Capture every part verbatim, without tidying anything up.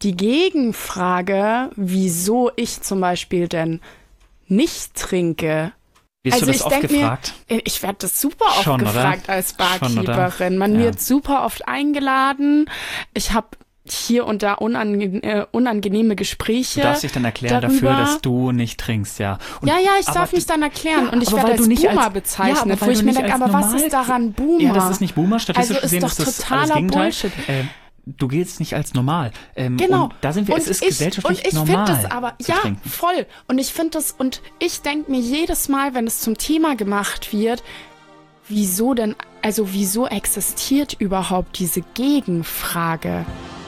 die Gegenfrage, wieso ich zum Beispiel denn nicht trinke. Wirst also du das ich oft denk gefragt? Mir, ich werde das super oft Schon, gefragt oder? als Schon, oder? Barkeeperin. Man Ja. wird super oft eingeladen. Ich habe hier und da unange äh, unangenehme Gespräche. Du darfst dich dann erklären darüber. dafür, dass du nicht trinkst, ja. Und, ja, ja, ich aber darf mich dann erklären. ja, und ich aber werde weil als du nicht Boomer als- bezeichnet, ja, aber wo weil ich du mir nicht denke, als aber was normal- ist daran Boomer? Ja, das ist nicht Boomer. Statistisch Also ist gesehen doch ist das totaler alles Gegenteil. Bullshit. Ähm, du giltst nicht als normal. Ähm, Genau. Und da sind wir, und es ist ich, gesellschaftlich und ich normal finde das aber, zu ja, trinken. voll. Und ich finde das, und ich denke mir jedes Mal, wenn es zum Thema gemacht wird, wieso denn, also wieso existiert überhaupt diese Gegenfrage?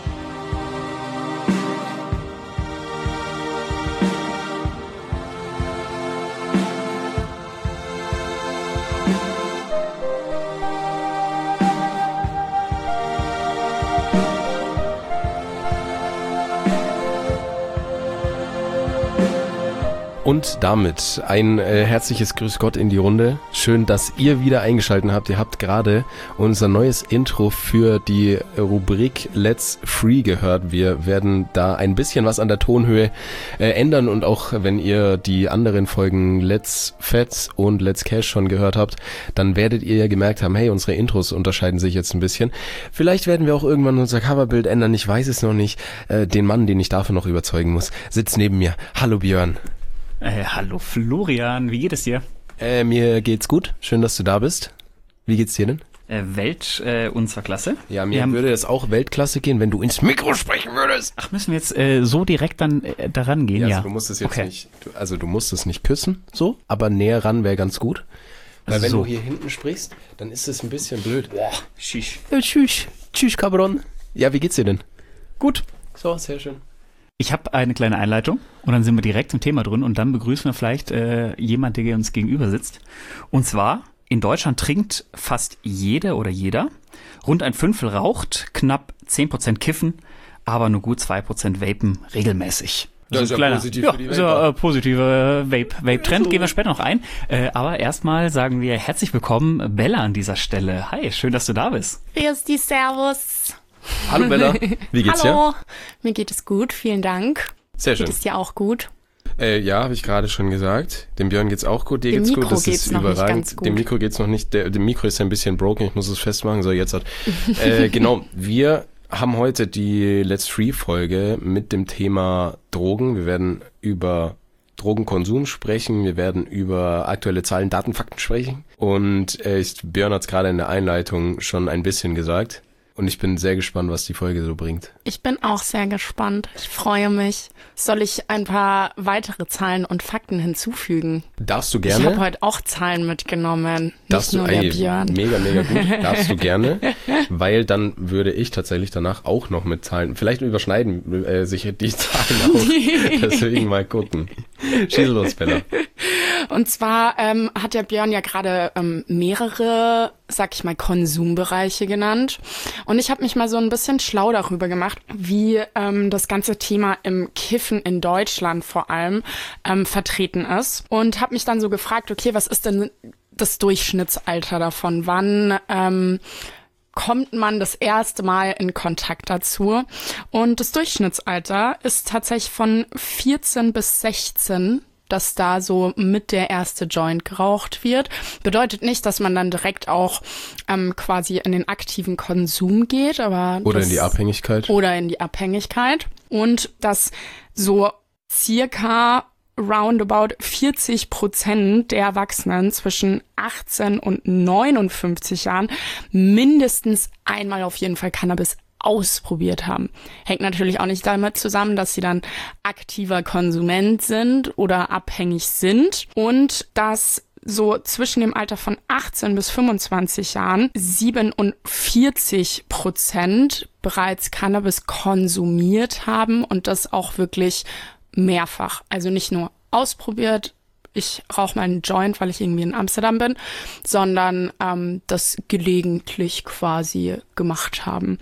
Und damit ein äh, herzliches Grüß Gott in die Runde. Schön, dass ihr wieder eingeschaltet habt. Ihr habt gerade unser neues Intro für die Rubrik Let's Free gehört. Wir werden da ein bisschen was an der Tonhöhe äh, ändern und auch wenn ihr die anderen Folgen Let's Fats und Let's Cash schon gehört habt, dann werdet ihr ja gemerkt haben, hey, unsere Intros unterscheiden sich jetzt ein bisschen. Vielleicht werden wir auch irgendwann unser Coverbild ändern, ich weiß es noch nicht. Äh, den Mann, den ich dafür noch überzeugen muss, sitzt neben mir. Hallo Björn. Äh, hallo Florian, wie geht es dir? Äh, mir geht's gut. Schön, dass du da bist. Wie geht's dir denn? Äh, Welt äh, unserer Klasse. Ja, mir Wir haben- würde das auch Weltklasse gehen, wenn du ins Mikro sprechen würdest. Ach, müssen wir jetzt äh, so direkt dann äh, daran gehen? Ja, Also du musst es jetzt okay. nicht, du, also du musst es nicht küssen, so, aber näher ran wäre ganz gut. Weil Also wenn so. du hier hinten sprichst, dann ist es ein bisschen blöd. Boah. Shish. Ja, tschüss, tschüss, Cabron. Ja, wie geht's dir denn? Gut. So, sehr schön. Ich habe eine kleine Einleitung und dann sind wir direkt im Thema drin und dann begrüßen wir vielleicht äh, jemand, der uns gegenüber sitzt. Und zwar, in Deutschland trinkt fast jede oder jeder, rund ein Fünftel raucht, knapp zehn Prozent kiffen, aber nur gut zwei Prozent vapen regelmäßig. Das ist ja kleiner, positiv ja, für die ist ja, Vaper. äh, positive Vape, Vape-Trend, gehen wir später noch ein. Äh, aber erstmal sagen wir herzlich willkommen, Bella, an dieser Stelle. Hi, schön, dass du da bist. Grüß die Servus. Hallo Bella, wie geht's dir? Hallo. Mir geht es gut, vielen Dank. Sehr Geht schön. es dir auch gut? Äh, ja, habe ich gerade schon gesagt. Dem Björn geht's auch gut, dir Dem geht's Mikro gut, das geht's ist noch nicht überragend. ganz gut. Dem Mikro geht's noch nicht, der, dem Mikro ist ein bisschen broken, ich muss es festmachen, so jetzt hat. äh, genau, wir haben heute die Let's Free Folge mit dem Thema Drogen. Wir werden über Drogenkonsum sprechen, wir werden über aktuelle Zahlen, Daten, Fakten sprechen und äh, ich, Björn hat's gerade in der Einleitung schon ein bisschen gesagt. Und ich bin sehr gespannt, was die Folge so bringt. Ich bin auch sehr gespannt. Ich freue mich. Soll ich ein paar weitere Zahlen und Fakten hinzufügen? Darfst du Ich habe gerne? heute auch Zahlen mitgenommen. Darfst Nicht du, nur der ey, Björn. mega, mega gut. Darfst du gerne, weil dann würde ich tatsächlich danach auch noch mit Zahlen, vielleicht überschneiden äh, sich die Zahlen auch. Deswegen mal gucken. Schieß los, Bella. Und zwar ähm, hat der Björn ja gerade ähm, mehrere, sag ich mal, Konsumbereiche genannt. Und ich habe mich mal so ein bisschen schlau darüber gemacht, wie ähm, das ganze Thema im Kiffen in Deutschland vor allem ähm, vertreten ist. Und habe mich dann so gefragt, okay, was ist denn das Durchschnittsalter davon? Wann ähm, kommt man das erste Mal in Kontakt dazu? Und das Durchschnittsalter ist tatsächlich von vierzehn bis sechzehn, dass da so mit der erste Joint geraucht wird. Bedeutet nicht, dass man dann direkt auch ähm, quasi in den aktiven Konsum geht, aber Oder das, in die Abhängigkeit. Oder in die Abhängigkeit. Und dass so circa roundabout vierzig Prozent der Erwachsenen zwischen achtzehn und neunundfünfzig Jahren mindestens einmal auf jeden Fall Cannabis ausprobiert haben. Hängt natürlich auch nicht damit zusammen, dass sie dann aktiver Konsument sind oder abhängig sind und dass so zwischen dem Alter von achtzehn bis fünfundzwanzig Jahren siebenundvierzig Prozent bereits Cannabis konsumiert haben und das auch wirklich mehrfach. Also nicht nur ausprobiert, ich rauche mal einen Joint, weil ich irgendwie in Amsterdam bin, sondern ähm, das gelegentlich quasi gemacht haben.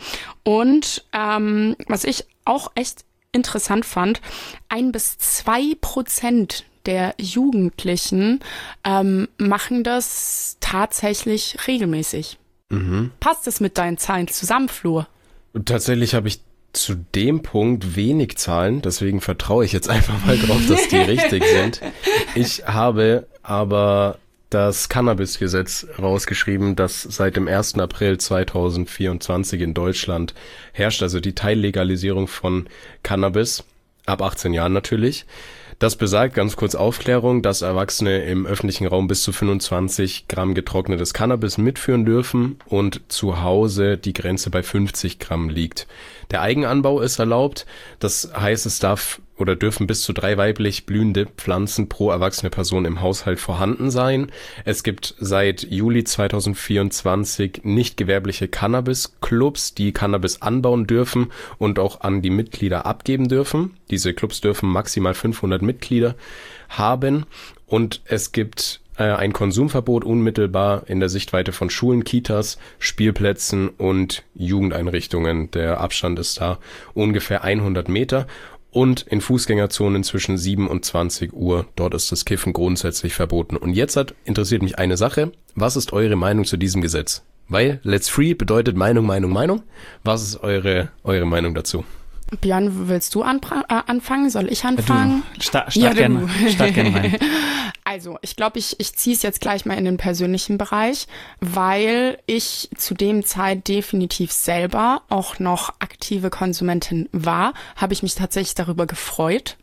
Und ähm, was ich auch echt interessant fand, ein bis zwei Prozent der Jugendlichen ähm, machen das tatsächlich regelmäßig. Mhm. Passt es mit deinen Zahlen zusammen, Flo? Und tatsächlich habe ich zu dem Punkt wenig Zahlen, deswegen vertraue ich jetzt einfach mal drauf, dass die richtig sind. Ich habe aber das Cannabis-Gesetz rausgeschrieben, das seit dem ersten April zweitausendvierundzwanzig in Deutschland herrscht, also die Teillegalisierung von Cannabis, ab achtzehn Jahren natürlich. Das besagt, ganz kurz Aufklärung, dass Erwachsene im öffentlichen Raum bis zu fünfundzwanzig Gramm getrocknetes Cannabis mitführen dürfen und zu Hause die Grenze bei fünfzig Gramm liegt. Der Eigenanbau ist erlaubt, das heißt, es darf oder dürfen bis zu drei weiblich blühende Pflanzen pro erwachsene Person im Haushalt vorhanden sein. Es gibt seit Juli zweitausendvierundzwanzig nicht gewerbliche Cannabis-Clubs, die Cannabis anbauen dürfen und auch an die Mitglieder abgeben dürfen. Diese Clubs dürfen maximal fünfhundert Mitglieder haben und es gibt ein Konsumverbot unmittelbar in der Sichtweite von Schulen, Kitas, Spielplätzen und Jugendeinrichtungen. Der Abstand ist da ungefähr hundert Meter. Und in Fußgängerzonen zwischen sieben und zwanzig Uhr. Dort ist das Kiffen grundsätzlich verboten. Und jetzt hat, interessiert mich eine Sache. Was ist eure Meinung zu diesem Gesetz? Weil Let's Free bedeutet Meinung, Meinung, Meinung. Was ist eure, eure Meinung dazu? Björn, willst du anpra- äh, anfangen? Soll ich anfangen? Du, sta- start ja, gerne, start gerne rein. Also, ich glaube, ich, ich ziehe es jetzt gleich mal in den persönlichen Bereich, weil ich zu dem Zeit definitiv selber auch noch aktive Konsumentin war, habe ich mich tatsächlich darüber gefreut,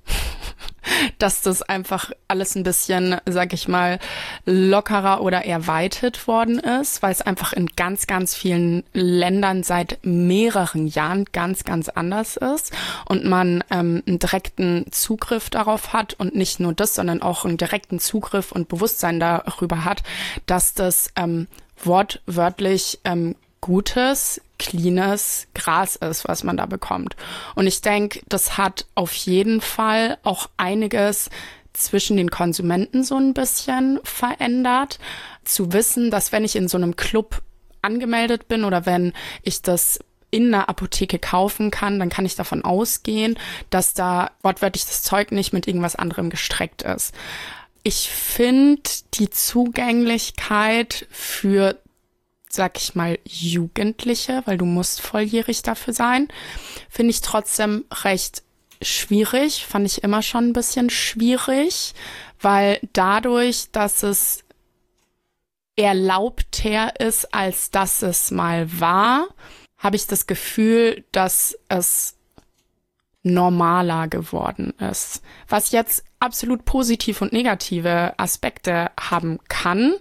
dass das einfach alles ein bisschen, sag ich mal, lockerer oder erweitert worden ist, weil es einfach in ganz, ganz vielen Ländern seit mehreren Jahren ganz, ganz anders ist und man ähm, einen direkten Zugriff darauf hat und nicht nur das, sondern auch einen direkten Zugriff und Bewusstsein darüber hat, dass das ähm, wortwörtlich ähm, gutes, cleanes Gras ist, was man da bekommt. Und ich denke, das hat auf jeden Fall auch einiges zwischen den Konsumenten so ein bisschen verändert. Zu wissen, dass wenn ich in so einem Club angemeldet bin oder wenn ich das in einer Apotheke kaufen kann, dann kann ich davon ausgehen, dass da wortwörtlich das Zeug nicht mit irgendwas anderem gestreckt ist. Ich finde die Zugänglichkeit für, sag ich mal, Jugendliche, weil du musst volljährig dafür sein, finde ich trotzdem recht schwierig, fand ich immer schon ein bisschen schwierig, weil dadurch, dass es erlaubter ist, als dass es mal war, habe ich das Gefühl, dass es normaler geworden ist. Was jetzt absolut positive und negative Aspekte haben kann.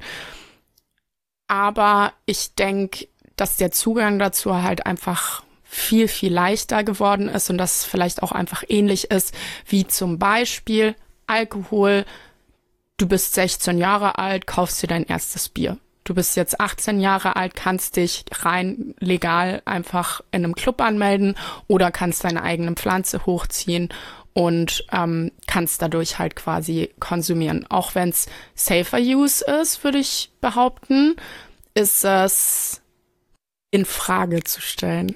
Aber ich denke, dass der Zugang dazu halt einfach viel, viel leichter geworden ist und dass es vielleicht auch einfach ähnlich ist wie zum Beispiel Alkohol. Du bist sechzehn Jahre alt, kaufst dir dein erstes Bier. Du bist jetzt achtzehn Jahre alt, kannst dich rein legal einfach in einem Club anmelden oder kannst deine eigene Pflanze hochziehen und ähm, kannst dadurch halt quasi konsumieren. Auch wenn es safer use ist, würde ich behaupten, ist es in Frage zu stellen.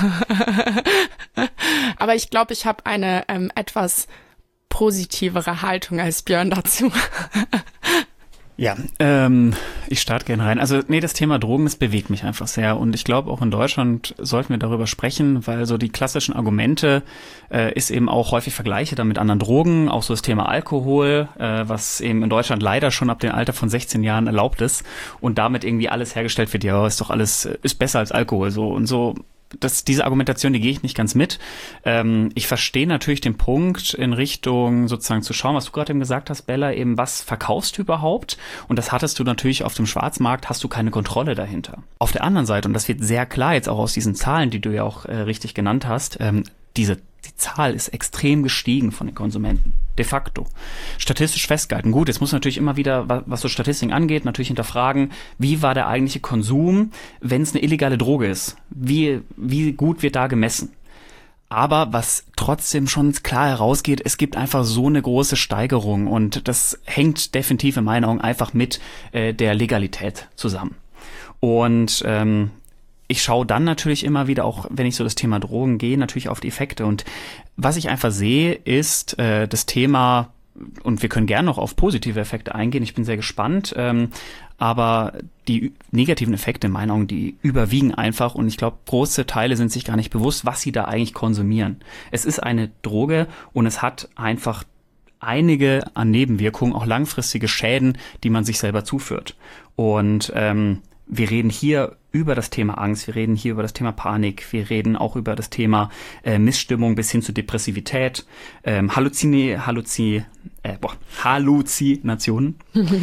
Aber ich glaube, ich habe eine ähm, etwas positivere Haltung als Björn dazu. Ja, ähm, ich starte gerne rein. Also nee, das Thema Drogen, das bewegt mich einfach sehr und ich glaube auch in Deutschland sollten wir darüber sprechen, weil so die klassischen Argumente äh, ist eben auch häufig Vergleiche dann mit anderen Drogen, auch so das Thema Alkohol, äh, was eben in Deutschland leider schon ab dem Alter von sechzehn Jahren erlaubt ist und damit irgendwie alles hergestellt wird, ja, ist doch alles, ist besser als Alkohol so und so. Das, diese Argumentation, die gehe ich nicht ganz mit. Ähm, ich verstehe natürlich den Punkt in Richtung sozusagen zu schauen, was du gerade eben gesagt hast, Bella, eben was verkaufst du überhaupt? Und das hattest du natürlich auf dem Schwarzmarkt, hast du keine Kontrolle dahinter. Auf der anderen Seite, und das wird sehr klar jetzt auch aus diesen Zahlen, die du ja auch äh, richtig genannt hast, ähm, diese die Zahl ist extrem gestiegen von den Konsumenten. De facto. Statistisch festgehalten. Gut, jetzt muss man natürlich immer wieder, was so Statistiken angeht, natürlich hinterfragen, wie war der eigentliche Konsum, wenn es eine illegale Droge ist? Wie, wie gut wird da gemessen? Aber was trotzdem schon klar herausgeht, es gibt einfach so eine große Steigerung und das hängt definitiv in meinen Augen einfach mit äh, der Legalität zusammen. Und ähm, ich schaue dann natürlich immer wieder, auch wenn ich so das Thema Drogen gehe, natürlich auf die Effekte. Und was ich einfach sehe, ist äh, das Thema und wir können gerne noch auf positive Effekte eingehen, ich bin sehr gespannt, ähm, aber die negativen Effekte in meinen Augen, die überwiegen einfach und ich glaube, große Teile sind sich gar nicht bewusst, was sie da eigentlich konsumieren. Es ist eine Droge und es hat einfach einige an Nebenwirkungen, auch langfristige Schäden, die man sich selber zuführt. Und ähm, wir reden hier über das Thema Angst, wir reden hier über das Thema Panik, wir reden auch über das Thema äh, Missstimmung bis hin zu Depressivität, ähm, Halluzine, Halluzi, äh, boah, Halluzinationen.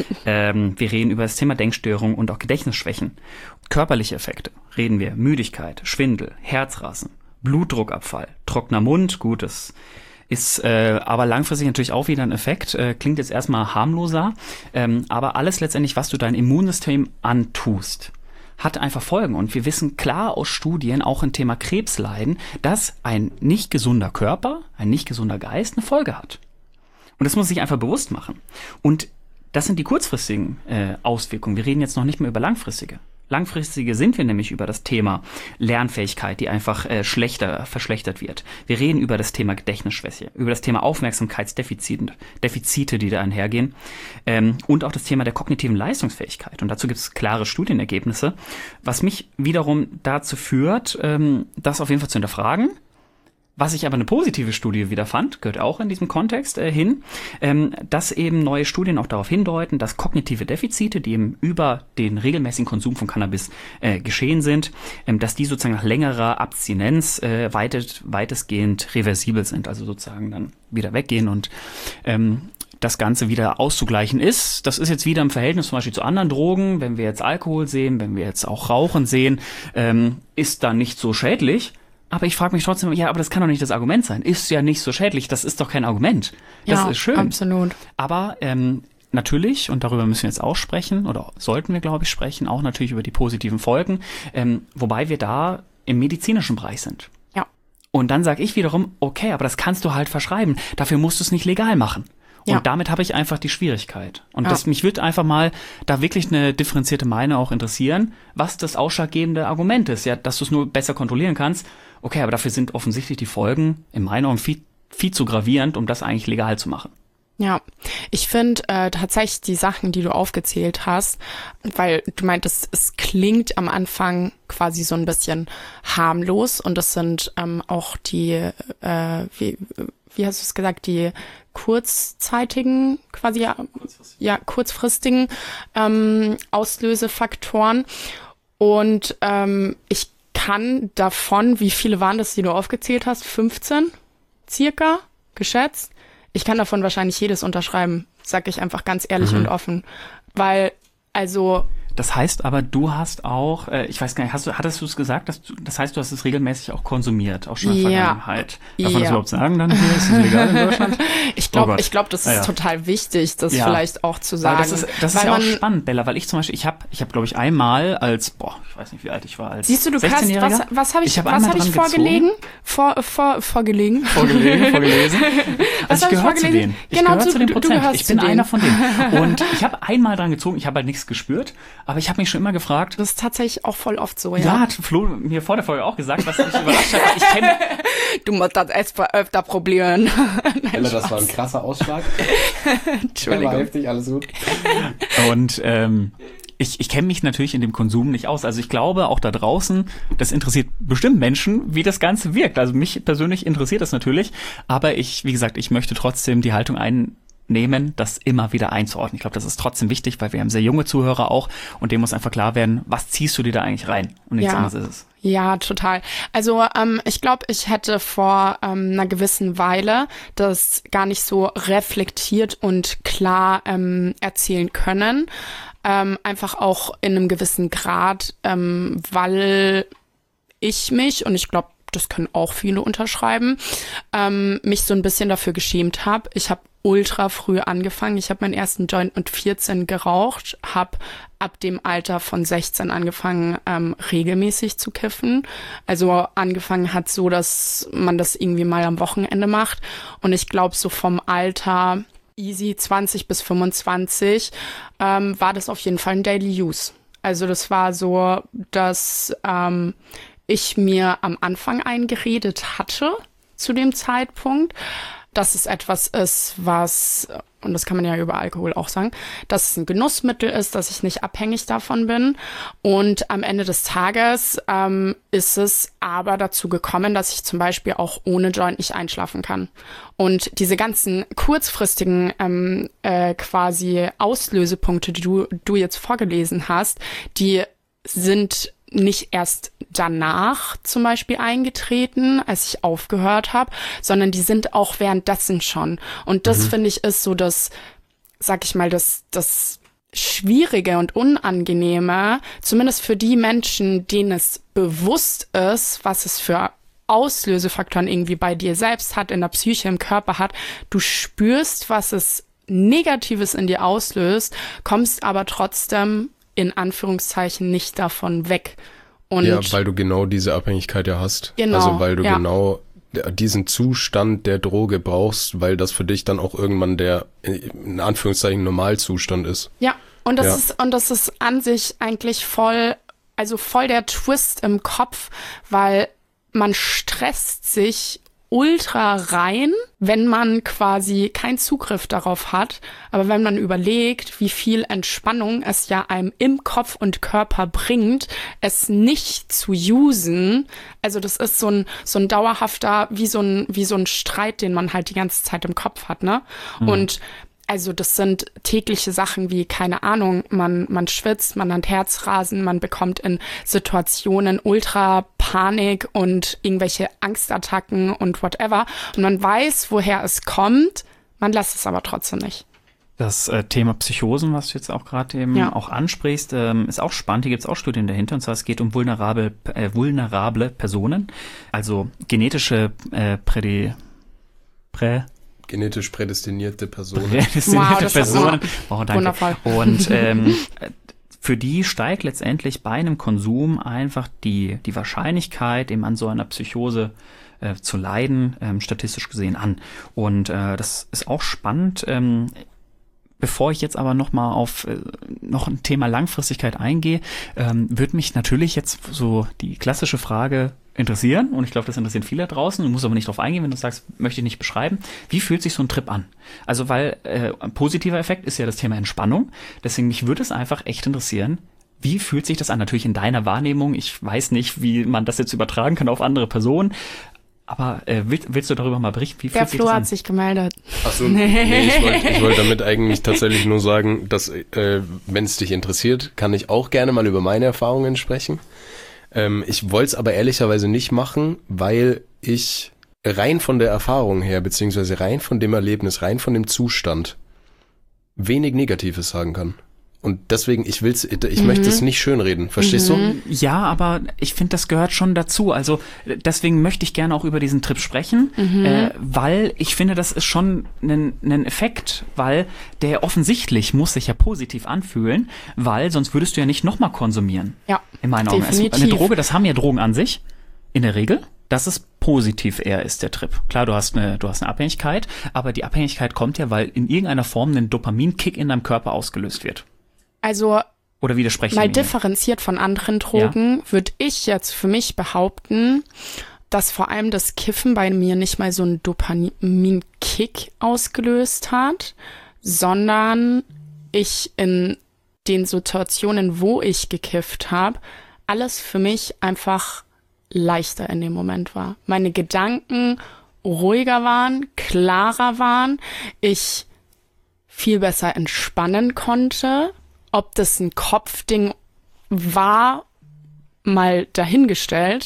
ähm, wir reden über das Thema Denkstörung und auch Gedächtnisschwächen. Körperliche Effekte reden wir, Müdigkeit, Schwindel, Herzrasen, Blutdruckabfall, trockener Mund, gut, das ist äh, aber langfristig natürlich auch wieder ein Effekt. Äh, klingt jetzt erstmal harmloser, ähm, aber alles letztendlich, was du dein Immunsystem antust, hat einfach Folgen. Und wir wissen klar aus Studien, auch im Thema Krebsleiden, dass ein nicht gesunder Körper, ein nicht gesunder Geist eine Folge hat. Und das muss sich einfach bewusst machen. Und das sind die kurzfristigen äh, Auswirkungen. Wir reden jetzt noch nicht mehr über langfristige. Langfristige sind wir nämlich über das Thema Lernfähigkeit, die einfach äh, schlechter, verschlechtert wird. Wir reden über das Thema Gedächtnisschwäche, über das Thema Aufmerksamkeitsdefizite, Defizite, die da einhergehen, ähm, und auch das Thema der kognitiven Leistungsfähigkeit. Und dazu gibt es klare Studienergebnisse, was mich wiederum dazu führt, ähm, das auf jeden Fall zu hinterfragen. Was ich aber eine positive Studie wieder fand, gehört auch in diesem Kontext äh, hin, ähm, dass eben neue Studien auch darauf hindeuten, dass kognitive Defizite, die eben über den regelmäßigen Konsum von Cannabis äh, geschehen sind, ähm, dass die sozusagen nach längerer Abstinenz äh, weitet, weitestgehend reversibel sind, also sozusagen dann wieder weggehen und ähm, das Ganze wieder auszugleichen ist. Das ist jetzt wieder im Verhältnis zum Beispiel zu anderen Drogen, wenn wir jetzt Alkohol sehen, wenn wir jetzt auch Rauchen sehen, ähm, ist dann nicht so schädlich. Aber ich frage mich trotzdem, ja, aber das kann doch nicht das Argument sein. Ist ja nicht so schädlich, das ist doch kein Argument. Das ja, ist schön. Absolut. Aber ähm, natürlich, und darüber müssen wir jetzt auch sprechen, oder sollten wir, glaube ich, sprechen, auch natürlich über die positiven Folgen, ähm, wobei wir da im medizinischen Bereich sind. Ja. Und dann sage ich wiederum, okay, aber das kannst du halt verschreiben. Dafür musst du es nicht legal machen. Und ja. damit habe ich einfach die Schwierigkeit. Und ja. das, mich wird einfach mal da wirklich eine differenzierte Meinung auch interessieren, was das ausschlaggebende Argument ist. Ja, dass du es nur besser kontrollieren kannst. Okay, aber dafür sind offensichtlich die Folgen in meinen Augen viel, viel zu gravierend, um das eigentlich legal zu machen. Ja, ich finde äh, tatsächlich die Sachen, die du aufgezählt hast, weil du meintest, es klingt am Anfang quasi so ein bisschen harmlos und das sind ähm, auch die, äh, wie, wie hast du es gesagt, die kurzzeitigen, quasi ja, kurzfristigen, ja, kurzfristigen ähm, Auslösefaktoren. Und ähm, ich kann davon, wie viele waren das, die du aufgezählt hast? fünfzehn circa, geschätzt. Ich kann davon wahrscheinlich jedes unterschreiben, sag ich einfach ganz ehrlich mhm. und offen. Weil, also... Das heißt aber, du hast auch, äh, ich weiß gar nicht, hast du, hattest du es gesagt, dass du, das heißt, du hast es regelmäßig auch konsumiert, auch schon in der ja. Vergangenheit. Darf man ja. das überhaupt sagen dann hier? Ist das legal in Deutschland? Ich glaube, oh ich glaube, das ist ja. total wichtig, das ja. vielleicht auch zu sagen. Weil das ist, das ist ja auch spannend, Bella, weil ich zum Beispiel, ich habe, ich habe, glaube ich, einmal als, boah, ich weiß nicht, wie alt ich war, als Siehst du, du kannst, was, was habe ich, ich hab was habe ich vorgelegen? Vor, vor, vorgelegen? Vorgelegen, vorgelesen. Also was ich gehöre zu denen. Ich genau, gehöre zu den Prozent. Ich bin einer von denen. Und ich habe einmal dran gezogen, ich habe halt nichts gespürt, aber ich habe mich schon immer gefragt, gefragt. Das ist tatsächlich auch voll oft so, ja. Ja, hat Flo mir vor der Folge auch gesagt, was mich überrascht hat. Ich kenne. Du musst das erst öfter probieren. Nein, das war ein krasser Ausschlag. Entschuldigung. War heftig, alles gut. Und ähm, ich, ich kenne mich natürlich in dem Konsum nicht aus. Also ich glaube, auch da draußen, das interessiert bestimmt Menschen, wie das Ganze wirkt. Also mich persönlich interessiert das natürlich. Aber ich, wie gesagt, ich möchte trotzdem die Haltung ein nehmen, das immer wieder einzuordnen. Ich glaube, das ist trotzdem wichtig, weil wir haben sehr junge Zuhörer auch und dem muss einfach klar werden, was ziehst du dir da eigentlich rein? Und nichts ja. anderes ist es. Ja, total. Also ähm, ich glaube, ich hätte vor ähm, einer gewissen Weile das gar nicht so reflektiert und klar ähm, erzählen können. Ähm, einfach auch in einem gewissen Grad, ähm, weil ich mich, und ich glaube, das können auch viele unterschreiben, ähm, mich so ein bisschen dafür geschämt habe. Ich habe ultra früh angefangen. Ich habe meinen ersten Joint mit vierzehn geraucht, habe ab dem Alter von sechzehn angefangen, ähm, regelmäßig zu kiffen. Also angefangen hat so, dass man das irgendwie mal am Wochenende macht. Und ich glaube, so vom Alter easy zwanzig bis fünfundzwanzig ähm, war das auf jeden Fall ein Daily Use. Also das war so, dass ähm, ich mir am Anfang eingeredet hatte zu dem Zeitpunkt, dass es etwas ist, was, und das kann man ja über Alkohol auch sagen, dass es ein Genussmittel ist, dass ich nicht abhängig davon bin. Und am Ende des Tages ähm, ist es aber dazu gekommen, dass ich zum Beispiel auch ohne Joint nicht einschlafen kann. Und diese ganzen kurzfristigen ähm, äh, quasi Auslösepunkte, die du, du jetzt vorgelesen hast, die sind nicht erst danach zum Beispiel eingetreten, als ich aufgehört habe, sondern die sind auch währenddessen schon. Und das, mhm. finde ich, ist so das, sag ich mal, das, das Schwierige und Unangenehme, zumindest für die Menschen, denen es bewusst ist, was es für Auslösefaktoren irgendwie bei dir selbst hat, in der Psyche, im Körper hat. Du spürst, was es Negatives in dir auslöst, kommst aber trotzdem in Anführungszeichen nicht davon weg. Und ja, weil du genau diese Abhängigkeit ja hast. Genau, also weil du ja. genau diesen Zustand der Droge brauchst, weil das für dich dann auch irgendwann der, in Anführungszeichen, Normalzustand ist. Ja, und das ja. ist, und das ist an sich eigentlich voll, also voll der Twist im Kopf, weil man stresst sich ultra rein, wenn man quasi keinen Zugriff darauf hat. Aber wenn man überlegt, wie viel Entspannung es ja einem im Kopf und Körper bringt, es nicht zu usen, also das ist so ein so ein dauerhafter, wie so ein wie so ein Streit, den man halt die ganze Zeit im Kopf hat, ne? Mhm. Und also das sind tägliche Sachen wie, keine Ahnung, man man schwitzt, man hat Herzrasen, man bekommt in Situationen ultra Panik und irgendwelche Angstattacken und whatever. Und man weiß, woher es kommt, man lässt es aber trotzdem nicht. Das äh, Thema Psychosen, was du jetzt auch gerade eben ja. auch ansprichst, ähm, ist auch spannend. Hier gibt es auch Studien dahinter. Und zwar es geht um vulnerable, äh, vulnerable Personen, also genetische äh, Prädi... Prä... Genetisch prädestinierte Personen. Prädestinierte wow, das Personen. Oh, danke. Wundervoll. Und ähm, für die steigt letztendlich bei einem Konsum einfach die, die Wahrscheinlichkeit, eben an so einer Psychose äh, zu leiden, ähm, statistisch gesehen an. Und äh, das ist auch spannend. Ähm, Bevor ich jetzt aber noch mal auf äh, noch ein Thema Langfristigkeit eingehe, ähm, würde mich natürlich jetzt so die klassische Frage interessieren, und ich glaube, das interessiert viele da draußen, du musst aber nicht drauf eingehen, wenn du sagst, möchte ich nicht beschreiben. Wie fühlt sich so ein Trip an? Also, weil äh, ein positiver Effekt ist ja das Thema Entspannung, deswegen mich würde es einfach echt interessieren, wie fühlt sich das an? Natürlich in deiner Wahrnehmung, ich weiß nicht, wie man das jetzt übertragen kann auf andere Personen, aber äh, willst, willst du darüber mal berichten? Wie Der fühlt sich Flo das hat an? sich gemeldet. Achso, nee, ich wollte ich wollt damit eigentlich tatsächlich nur sagen, dass, äh, wenn es dich interessiert, kann ich auch gerne mal über meine Erfahrungen sprechen. Ähm, ich wollte es aber ehrlicherweise nicht machen, weil ich rein von der Erfahrung her, beziehungsweise rein von dem Erlebnis, rein von dem Zustand wenig Negatives sagen kann. Und deswegen, ich will's, ich mhm. möchte es nicht schönreden. Verstehst Mhm. du? Ja, aber ich finde, das gehört schon dazu. Also deswegen möchte ich gerne auch über diesen Trip sprechen, Mhm. äh, weil ich finde, das ist schon ein, ein Effekt, weil der offensichtlich muss sich ja positiv anfühlen, weil sonst würdest du ja nicht nochmal konsumieren. Ja, in meinen Augen. definitiv. Eine Droge, das haben ja Drogen an sich, in der Regel, dass es positiv eher ist, der Trip. Klar, du hast eine, du hast eine Abhängigkeit, aber die Abhängigkeit kommt ja, weil in irgendeiner Form ein Dopaminkick in deinem Körper ausgelöst wird. Also Oder widersprechen mal wir? differenziert von anderen Drogen, ja. würde ich jetzt für mich behaupten, dass vor allem das Kiffen bei mir nicht mal so einen Dopaminkick ausgelöst hat, sondern ich in den Situationen, wo ich gekifft habe, alles für mich einfach leichter in dem Moment war. Meine Gedanken ruhiger waren, klarer waren, ich viel besser entspannen konnte. Ob das ein Kopfding war, mal dahingestellt.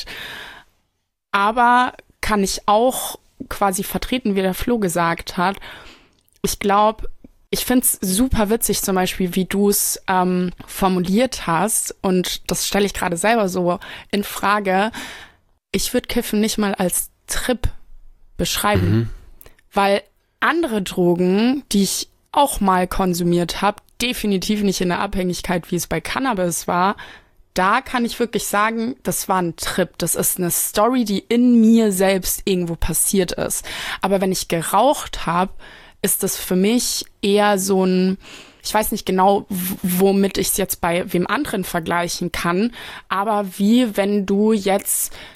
Aber kann ich auch quasi vertreten, wie der Flo gesagt hat. Ich glaube, ich find's super witzig zum Beispiel, wie du es ähm, formuliert hast. Und das stelle ich gerade selber so in Frage. Ich würde Kiffen nicht mal als Trip beschreiben. Mhm. Weil andere Drogen, die ich auch mal konsumiert habe, definitiv nicht in der Abhängigkeit, wie es bei Cannabis war. Da kann ich wirklich sagen, das war ein Trip. Das ist eine Story, die in mir selbst irgendwo passiert ist. Aber wenn ich geraucht habe, ist das für mich eher so ein, ich weiß nicht genau, womit ich es jetzt bei wem anderen vergleichen kann, aber wie wenn du jetzt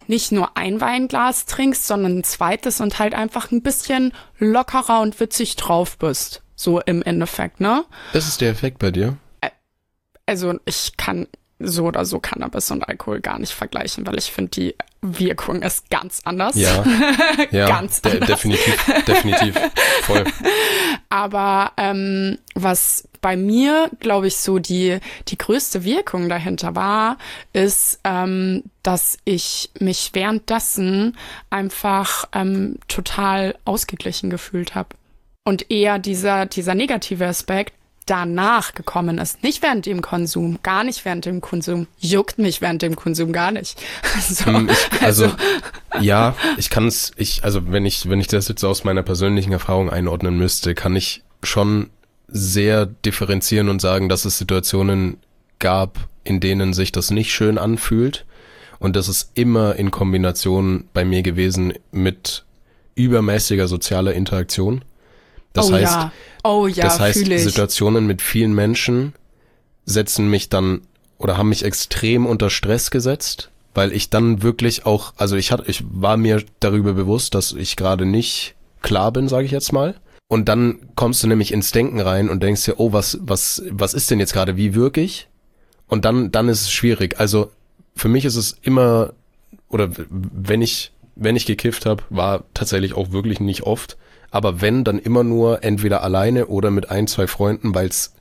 nicht nur ein Weinglas trinkst, sondern ein zweites und halt einfach ein bisschen lockerer und witzig drauf bist. So im Endeffekt, ne? Das ist der Effekt bei dir? Also ich kann so oder so Cannabis und Alkohol gar nicht vergleichen, weil ich finde, die Wirkung ist ganz anders. Ja, ja ganz de- anders. definitiv, definitiv, voll. Aber ähm, was bei mir, glaube ich, so die die größte Wirkung dahinter war, ist, ähm, dass ich mich währenddessen einfach ähm, total ausgeglichen gefühlt habe. Und eher dieser dieser negative Aspekt danach gekommen ist. Nicht während dem Konsum, gar nicht während dem Konsum. Juckt mich während dem Konsum gar nicht. So, ich, also, also ja, ich kann es, ich, also wenn ich, wenn ich das jetzt aus meiner persönlichen Erfahrung einordnen müsste, kann ich schon sehr differenzieren und sagen, dass es Situationen gab, in denen sich das nicht schön anfühlt. Und das ist immer in Kombination bei mir gewesen mit übermäßiger sozialer Interaktion. Das oh heißt, ja, oh ja, das heißt, fühl ich. Situationen mit vielen Menschen setzen mich dann oder haben mich extrem unter Stress gesetzt, weil ich dann wirklich auch, also ich hatte, ich war mir darüber bewusst, dass ich gerade nicht klar bin, sage ich jetzt mal. Und dann kommst du nämlich ins Denken rein und denkst dir, oh, was, was, was ist denn jetzt gerade, wie wirke ich? Und dann, dann ist es schwierig. Also für mich ist es immer, oder wenn ich, wenn ich gekifft habe, war tatsächlich auch wirklich nicht oft. Aber wenn, dann immer nur entweder alleine oder mit ein, zwei Freunden, weil es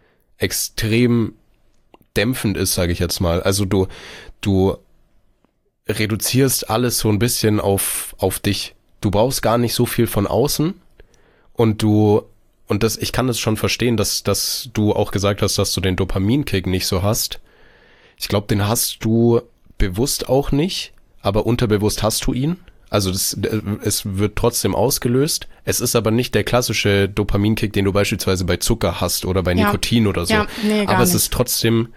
extrem dämpfend ist, sage ich jetzt mal. Also du, du reduzierst alles so ein bisschen auf, auf dich. Du brauchst gar nicht so viel von außen und du, und das, ich kann das schon verstehen, dass, dass du auch gesagt hast, dass du den Dopaminkick nicht so hast. Ich glaube, den hast du bewusst auch nicht, aber unterbewusst hast du ihn. Also das, es wird trotzdem ausgelöst. Es ist aber nicht der klassische Dopaminkick, den du beispielsweise bei Zucker hast oder bei ja. Nikotin oder so. Ja, nee, gar aber es nicht. ist trotzdem,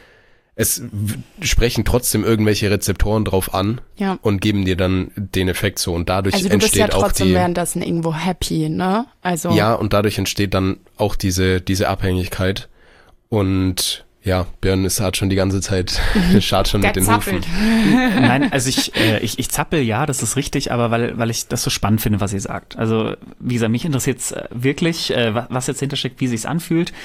es w- sprechen trotzdem irgendwelche Rezeptoren drauf an ja. und geben dir dann den Effekt so. Und dadurch also du entsteht bist ja trotzdem auch die, währenddessen irgendwo happy, ne? Also ja, und dadurch entsteht dann auch diese, diese Abhängigkeit. Und ja, Björn ist hat schon die ganze Zeit, schart schon der mit den zappelt. Hufen. Nein, also ich, äh, ich, ich zappel, ja, das ist richtig, aber weil, weil ich das so spannend finde, was ihr sagt. Also, wie gesagt, mich interessiert es wirklich, äh, was jetzt hintersteckt, wie sich's anfühlt.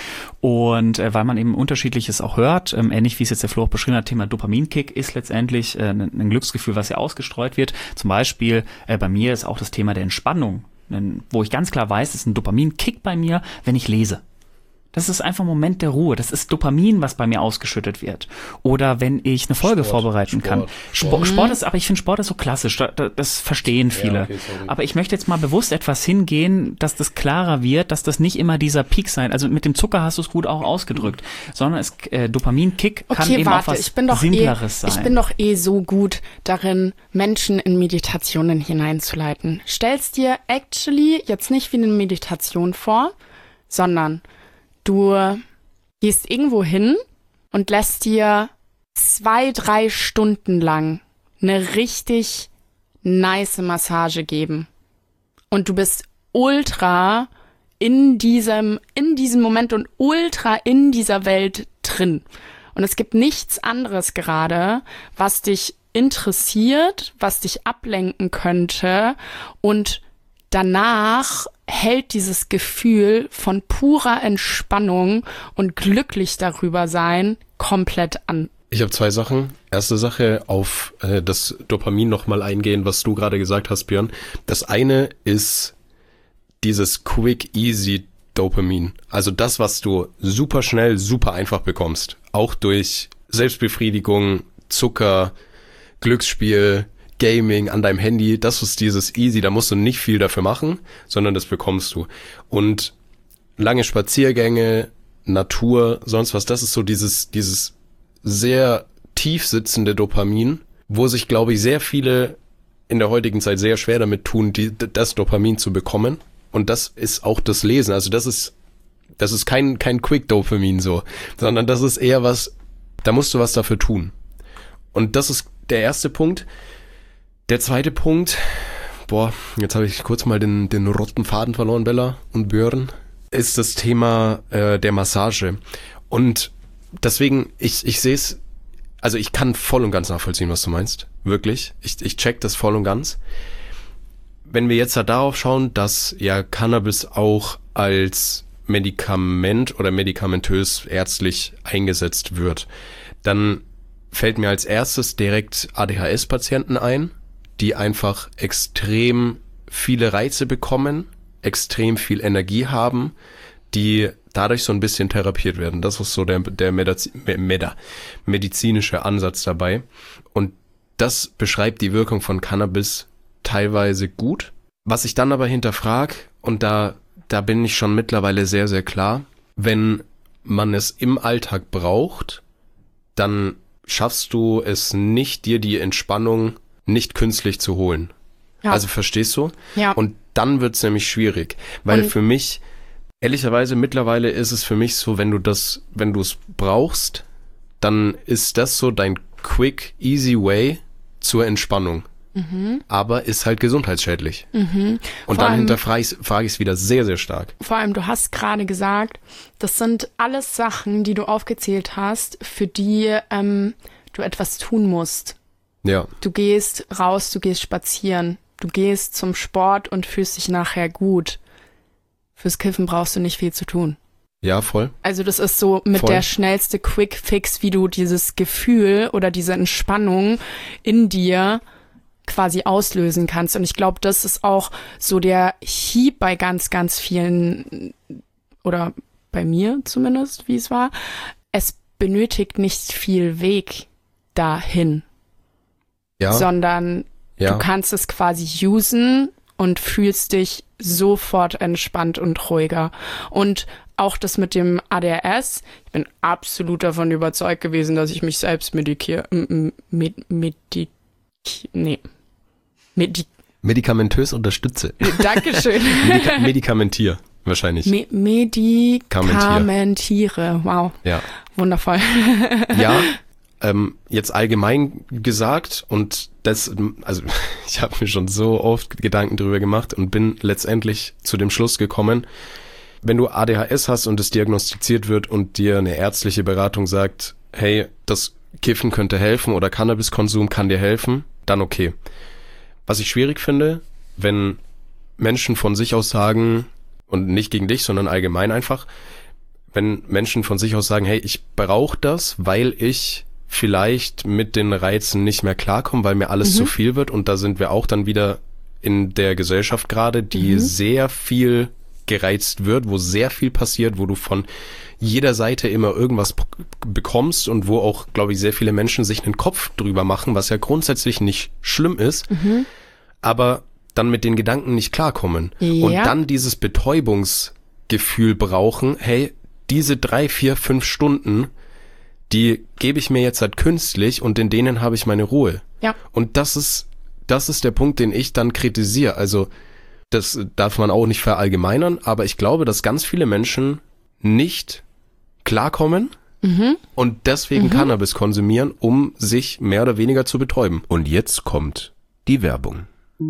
Und äh, weil man eben Unterschiedliches auch hört, ähm, ähnlich wie es jetzt der Flo auch beschrieben hat, Thema Dopaminkick ist letztendlich äh, ein, ein Glücksgefühl, was ja ausgestreut wird. Zum Beispiel, äh, bei mir ist auch das Thema der Entspannung, wo ich ganz klar weiß, es ist ein Dopaminkick bei mir, wenn ich lese. Das ist einfach ein Moment der Ruhe. Das ist Dopamin, was bei mir ausgeschüttet wird. Oder wenn ich eine Folge Sport, vorbereiten Sport, kann. Sport. Sport, Sport ist, aber ich finde Sport ist so klassisch. Da, da, das verstehen viele. Ja, okay, sorry. Aber ich möchte jetzt mal bewusst etwas hingehen, dass das klarer wird, dass das nicht immer dieser Peak sein. Also mit dem Zucker hast du es gut auch ausgedrückt, sondern es äh, Dopaminkick kann okay, eben warte, auch was ich bin doch Simpleres eh, sein. Ich bin doch eh so gut darin, Menschen in Meditationen hineinzuleiten. Stellst dir actually jetzt nicht wie eine Meditation vor, sondern du gehst irgendwo hin und lässt dir zwei, drei Stunden lang eine richtig nice Massage geben. Und du bist ultra in diesem, in diesem Moment und ultra in dieser Welt drin. Und es gibt nichts anderes gerade, was dich interessiert, was dich ablenken könnte und danach hält dieses Gefühl von purer Entspannung und glücklich darüber sein komplett an. Ich habe zwei Sachen. Erste Sache, auf äh, das Dopamin nochmal eingehen, was du gerade gesagt hast, Björn. Das eine ist dieses Quick, Easy Dopamin. Also das, was du super schnell, super einfach bekommst. Auch durch Selbstbefriedigung, Zucker, Glücksspiel, Gaming an deinem Handy, das ist dieses Easy, da musst du nicht viel dafür machen, sondern das bekommst du. Und lange Spaziergänge, Natur, sonst was, das ist so dieses, dieses sehr tief sitzende Dopamin, wo sich, glaube ich, sehr viele in der heutigen Zeit sehr schwer damit tun, die, das Dopamin zu bekommen. Und das ist auch das Lesen. Also das ist, das ist kein, kein Quick-Dopamin so, sondern das ist eher was, da musst du was dafür tun. Und das ist der erste Punkt. Der zweite Punkt, boah, jetzt habe ich kurz mal den, den roten Faden verloren, Bella und Björn, ist das Thema äh, der Massage. Und deswegen, ich, ich sehe es also ich kann voll und ganz nachvollziehen, was du meinst. Wirklich. Ich, ich check das voll und ganz. Wenn wir jetzt da darauf schauen, dass ja Cannabis auch als Medikament oder medikamentös ärztlich eingesetzt wird, dann fällt mir als erstes direkt A D H S-Patienten ein, die einfach extrem viele Reize bekommen, extrem viel Energie haben, die dadurch so ein bisschen therapiert werden. Das ist so der, der Mediz- Meda, medizinische Ansatz dabei. Und das beschreibt die Wirkung von Cannabis teilweise gut. Was ich dann aber hinterfrage, und da, da bin ich schon mittlerweile sehr, sehr klar, wenn man es im Alltag braucht, dann schaffst du es nicht, dir die Entspannung nicht künstlich zu holen. Ja. Also verstehst du? Ja. Und dann wird's nämlich schwierig, weil und für mich, ehrlicherweise mittlerweile ist es für mich so, wenn du das, wenn du es brauchst, dann ist das so dein quick, easy way zur Entspannung. Mhm. Aber ist halt gesundheitsschädlich. Mhm. Und vor dann hinterfrage ich frage ich es wieder sehr, sehr stark. Vor allem, du hast gerade gesagt, das sind alles Sachen, die du aufgezählt hast, für die ähm, du etwas tun musst. Ja. Du gehst raus, du gehst spazieren, du gehst zum Sport und fühlst dich nachher gut. Fürs Kiffen brauchst du nicht viel zu tun. Ja, voll. Also das ist so mit voll. Der schnellste Quick Fix, wie du dieses Gefühl oder diese Entspannung in dir quasi auslösen kannst. Und ich glaube, das ist auch so der Hieb bei ganz, ganz vielen, oder bei mir zumindest, wie es war. Es benötigt nicht viel Weg dahin, ja. sondern ja. du kannst es quasi usen und fühlst dich sofort entspannt und ruhiger. Und auch das mit dem A D H S, ich bin absolut davon überzeugt gewesen, dass ich mich selbst medikiere, med, medi, nee, medi, medikamentös unterstütze. Dankeschön. Medika- medikamentier, wahrscheinlich. Me- medikamentiere, wow. Ja. Wundervoll. Ja, ähm, jetzt allgemein gesagt und das, also ich habe mir schon so oft Gedanken drüber gemacht und bin letztendlich zu dem Schluss gekommen, wenn du A D H S hast und es diagnostiziert wird und dir eine ärztliche Beratung sagt, hey, das Kiffen könnte helfen oder Cannabiskonsum kann dir helfen, dann okay. Was ich schwierig finde, wenn Menschen von sich aus sagen, und nicht gegen dich, sondern allgemein einfach, wenn Menschen von sich aus sagen, hey, ich brauche das, weil ich vielleicht mit den Reizen nicht mehr klarkomme, weil mir alles mhm. zu viel wird. Und da sind wir auch dann wieder in der Gesellschaft gerade, die mhm. sehr viel gereizt wird, wo sehr viel passiert, wo du von jeder Seite immer irgendwas p- bekommst und wo auch, glaube ich, sehr viele Menschen sich einen Kopf drüber machen, was ja grundsätzlich nicht schlimm ist, mhm. aber dann mit den Gedanken nicht klarkommen ja. und dann dieses Betäubungsgefühl brauchen, hey, diese drei, vier, fünf Stunden, die gebe ich mir jetzt halt künstlich und in denen habe ich meine Ruhe. Ja. Und das ist, das ist der Punkt, den ich dann kritisiere. Also das darf man auch nicht verallgemeinern, aber ich glaube, dass ganz viele Menschen nicht klarkommen mhm. und deswegen mhm. Cannabis konsumieren, um sich mehr oder weniger zu betäuben. Und jetzt kommt die Werbung.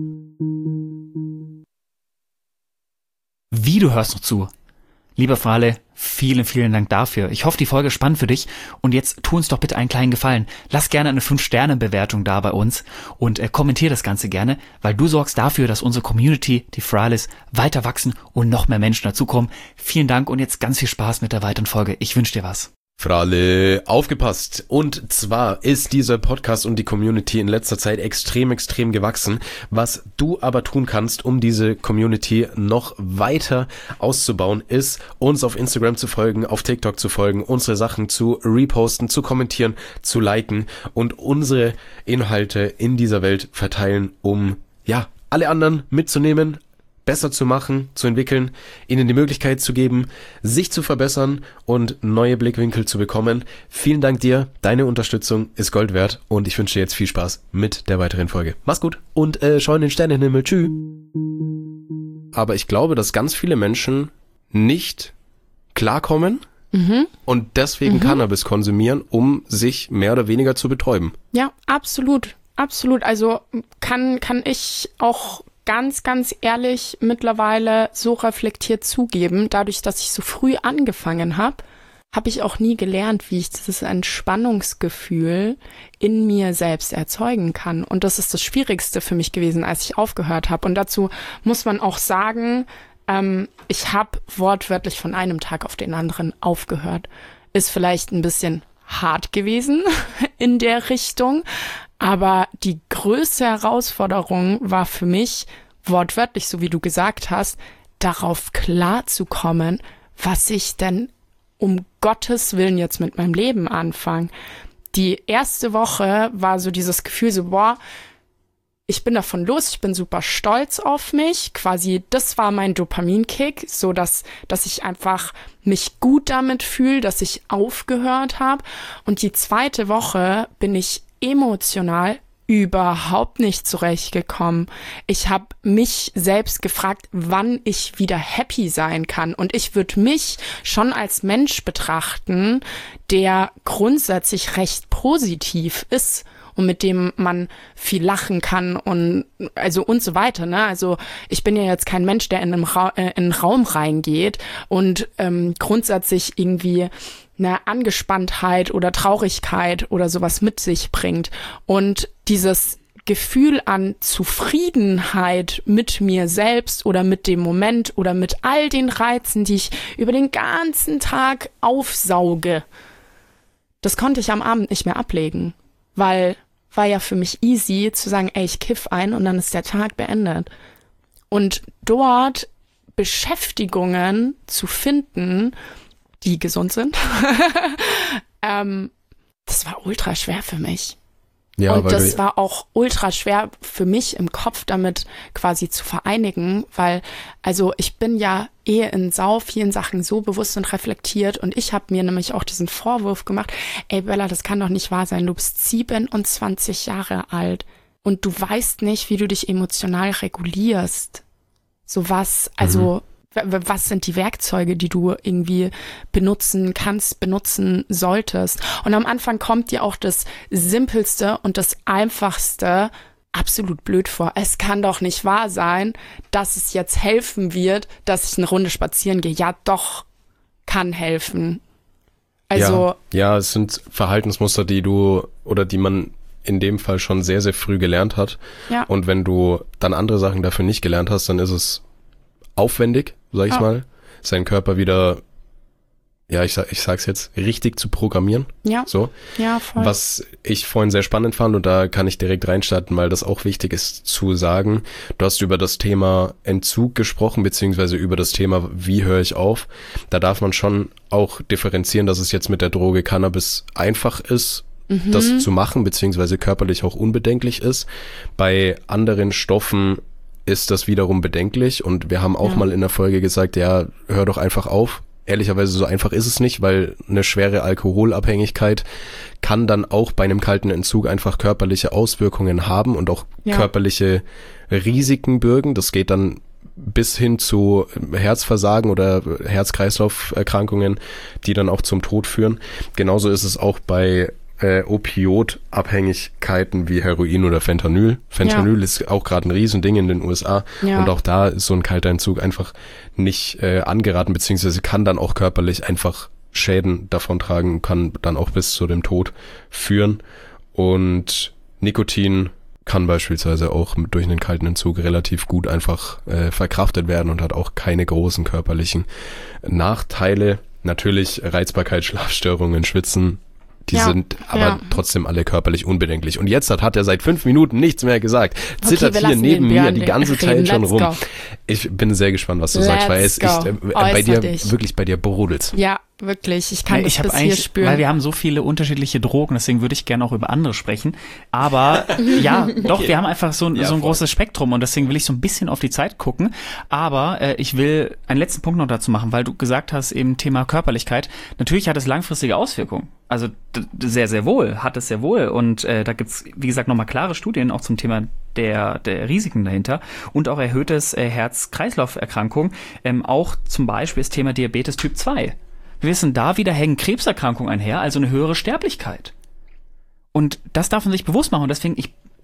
Wie, du hörst noch zu? Lieber Frale, vielen, vielen Dank dafür. Ich hoffe, die Folge ist spannend für dich. Und jetzt tu uns doch bitte einen kleinen Gefallen. Lass gerne eine fünf Sterne Bewertung da bei uns und äh, kommentier das Ganze gerne, weil du sorgst dafür, dass unsere Community, die Frales, weiter wachsen und noch mehr Menschen dazukommen. Vielen Dank und jetzt ganz viel Spaß mit der weiteren Folge. Ich wünsche dir was. Frale, aufgepasst. Und zwar ist dieser Podcast und die Community in letzter Zeit extrem, extrem gewachsen. Was du aber tun kannst, um diese Community noch weiter auszubauen, ist, uns auf Instagram zu folgen, auf TikTok zu folgen, unsere Sachen zu reposten, zu kommentieren, zu liken und unsere Inhalte in dieser Welt verteilen, um, ja, alle anderen mitzunehmen, besser zu machen, zu entwickeln, ihnen die Möglichkeit zu geben, sich zu verbessern und neue Blickwinkel zu bekommen. Vielen Dank dir, deine Unterstützung ist Gold wert und ich wünsche dir jetzt viel Spaß mit der weiteren Folge. Mach's gut und äh, schau in den Sternenhimmel. Tschüss. Aber ich glaube, dass ganz viele Menschen nicht klarkommen mhm. und deswegen mhm. Cannabis konsumieren, um sich mehr oder weniger zu betäuben. Ja, absolut. Absolut. Also kann, kann ich auch ganz, ganz ehrlich mittlerweile so reflektiert zugeben, dadurch, dass ich so früh angefangen habe, habe ich auch nie gelernt, wie ich dieses Entspannungsgefühl in mir selbst erzeugen kann. Und das ist das Schwierigste für mich gewesen, als ich aufgehört habe. Und dazu muss man auch sagen, ähm, ich habe wortwörtlich von einem Tag auf den anderen aufgehört. Ist vielleicht ein bisschen hart gewesen in der Richtung, aber die größte Herausforderung war für mich, wortwörtlich, so wie du gesagt hast, darauf klarzukommen, was ich denn um Gottes Willen jetzt mit meinem Leben anfange. Die erste Woche war so dieses Gefühl so, boah, ich bin davon los, ich bin super stolz auf mich. Quasi, das war mein Dopaminkick, so dass, dass ich einfach mich gut damit fühle, dass ich aufgehört habe. Und die zweite Woche bin ich emotional überhaupt nicht zurechtgekommen. Ich habe mich selbst gefragt, wann ich wieder happy sein kann. Und ich würde mich schon als Mensch betrachten, der grundsätzlich recht positiv ist und mit dem man viel lachen kann und also und so weiter. Ne? Also ich bin ja jetzt kein Mensch, der in einen, Ra- äh, in einen Raum reingeht und ähm, grundsätzlich irgendwie eine Angespanntheit oder Traurigkeit oder sowas mit sich bringt. Und dieses Gefühl an Zufriedenheit mit mir selbst oder mit dem Moment oder mit all den Reizen, die ich über den ganzen Tag aufsauge, das konnte ich am Abend nicht mehr ablegen, weil war ja für mich easy zu sagen, ey, ich kiff ein und dann ist der Tag beendet. Und dort Beschäftigungen zu finden, die gesund sind, ähm, das war ultra schwer für mich. Ja, und das war auch ultra schwer für mich im Kopf damit quasi zu vereinigen, weil also ich bin ja eh in sau vielen Sachen so bewusst und reflektiert und ich habe mir nämlich auch diesen Vorwurf gemacht, ey Bella, das kann doch nicht wahr sein, du bist siebenundzwanzig Jahre alt und du weißt nicht, wie du dich emotional regulierst. So was, also mhm. Was sind die Werkzeuge, die du irgendwie benutzen kannst, benutzen solltest? Und am Anfang kommt dir auch das Simpelste und das Einfachste absolut blöd vor. Es kann doch nicht wahr sein, dass es jetzt helfen wird, dass ich eine Runde spazieren gehe. Ja, doch, kann helfen. Also ja, ja, es sind Verhaltensmuster, die du oder die man in dem Fall schon sehr, sehr früh gelernt hat. Ja. Und wenn du dann andere Sachen dafür nicht gelernt hast, dann ist es aufwendig, sag ich oh. mal, seinen Körper wieder, ja, ich sag, ich sag's jetzt, richtig zu programmieren. Ja. So. Ja, voll. Was ich vorhin sehr spannend fand und da kann ich direkt reinstarten, weil das auch wichtig ist zu sagen. Du hast über das Thema Entzug gesprochen, beziehungsweise über das Thema, wie höre ich auf. Da darf man schon auch differenzieren, dass es jetzt mit der Droge Cannabis einfach ist, mhm. das zu machen, beziehungsweise körperlich auch unbedenklich ist. Bei anderen Stoffen ist das wiederum bedenklich und wir haben auch ja. mal in der Folge gesagt, ja, hör doch einfach auf. Ehrlicherweise so einfach ist es nicht, weil eine schwere Alkoholabhängigkeit kann dann auch bei einem kalten Entzug einfach körperliche Auswirkungen haben und auch ja. körperliche Risiken bürgen. Das geht dann bis hin zu Herzversagen oder Herz-Kreislauf-Erkrankungen, die dann auch zum Tod führen. Genauso ist es auch bei Äh, Opioidabhängigkeiten wie Heroin oder Fentanyl. Fentanyl ja. ist auch gerade ein Riesending in den U S A ja. und auch da ist so ein kalter Entzug einfach nicht äh, angeraten, beziehungsweise kann dann auch körperlich einfach Schäden davontragen, kann dann auch bis zu dem Tod führen und Nikotin kann beispielsweise auch mit, durch einen kalten Entzug relativ gut einfach äh, verkraftet werden und hat auch keine großen körperlichen Nachteile. Natürlich Reizbarkeit, Schlafstörungen, Schwitzen, die ja, sind aber ja. trotzdem alle körperlich unbedenklich. Und jetzt hat, hat er seit fünf Minuten nichts mehr gesagt. Zittert okay, hier neben mir die ganze Zeit schon rum. Go. Ich bin sehr gespannt, was du Let's sagst, weil es ist äh, bei dir, dich. wirklich bei dir brodelt's. Ja, wirklich. Ich kann ja, das ich bis hier spüren. Weil wir haben so viele unterschiedliche Drogen, deswegen würde ich gerne auch über andere sprechen. Aber ja, doch, okay. wir haben einfach so, ja, so ein voll. großes Spektrum und deswegen will ich so ein bisschen auf die Zeit gucken. Aber äh, ich will einen letzten Punkt noch dazu machen, weil du gesagt hast, eben Thema Körperlichkeit. Natürlich hat es langfristige Auswirkungen. Also d- sehr, sehr wohl, hat es sehr wohl. Und äh, da gibt's, wie gesagt, nochmal klare Studien auch zum Thema der, der Risiken dahinter und auch erhöhtes äh, Herz-Kreislauf-Erkrankungen. Ähm, auch zum Beispiel das Thema Diabetes Typ zwei. Wir wissen, da wieder hängen Krebserkrankungen einher, also eine höhere Sterblichkeit. Und das darf man sich bewusst machen. Und deswegen, ich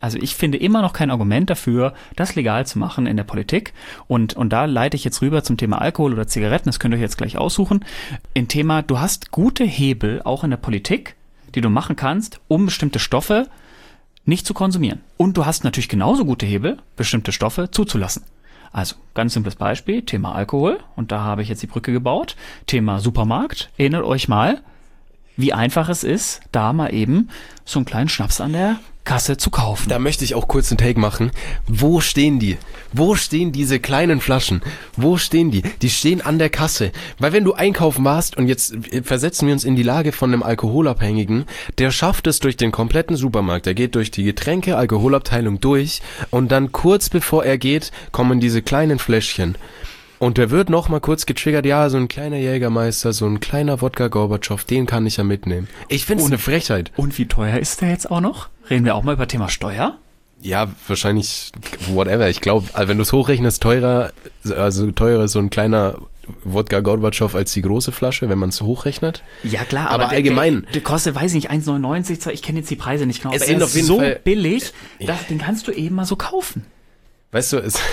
Also ich finde immer noch kein Argument dafür, das legal zu machen in der Politik. Und, und da leite ich jetzt rüber zum Thema Alkohol oder Zigaretten, das könnt ihr euch jetzt gleich aussuchen. Im Thema, du hast gute Hebel auch in der Politik, die du machen kannst, um bestimmte Stoffe nicht zu konsumieren. Und du hast natürlich genauso gute Hebel, bestimmte Stoffe zuzulassen. Also ganz simples Beispiel, Thema Alkohol. Und da habe ich jetzt die Brücke gebaut. Thema Supermarkt. Erinnert euch mal, wie einfach es ist, da mal eben so einen kleinen Schnaps an der Kasse zu kaufen. Da möchte ich auch kurz einen Take machen. Wo stehen die? Wo stehen diese kleinen Flaschen? Wo stehen die? Die stehen an der Kasse. Weil wenn du einkaufen warst, und jetzt versetzen wir uns in die Lage von einem Alkoholabhängigen, der schafft es durch den kompletten Supermarkt. Der geht durch die Getränke, Alkoholabteilung durch und dann kurz bevor er geht, kommen diese kleinen Fläschchen. Und der wird noch mal kurz getriggert, ja, so ein kleiner Jägermeister, so ein kleiner Wodka Gorbatschow, den kann ich ja mitnehmen. Ich finde es eine Frechheit. Und wie teuer ist der jetzt auch noch? Reden wir auch mal über Thema Steuer? Ja, wahrscheinlich whatever. Ich glaube, wenn du es hochrechnest, teurer, also teurer ist so ein kleiner Wodka Gorbatschow als die große Flasche, wenn man es hochrechnet. Ja klar, aber, aber allgemein. Der, der kostet, weiß ich nicht, eins neunundneunzig, ich kenne jetzt die Preise nicht genau, es aber sind er auf ist jeden so Fall billig, dass, den kannst du eben mal so kaufen. Weißt du, es,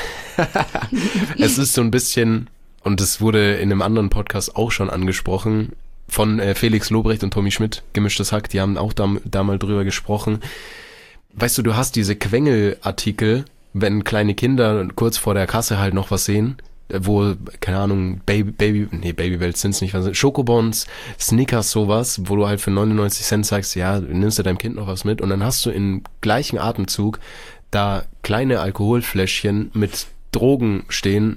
es ist so ein bisschen, und es wurde in einem anderen Podcast auch schon angesprochen, von äh, Felix Lobrecht und Tommy Schmidt, Gemischtes Hack, die haben auch da, da mal drüber gesprochen. Weißt du, du hast diese Quengelartikel, wenn kleine Kinder kurz vor der Kasse halt noch was sehen, wo, keine Ahnung, Baby, Baby, nee, Babywelt sind's nicht, was, Schokobons, Snickers, sowas, wo du halt für neunundneunzig Cent sagst, ja, nimmst du deinem Kind noch was mit, und dann hast du im gleichen Atemzug da kleine Alkoholfläschchen mit Drogen stehen,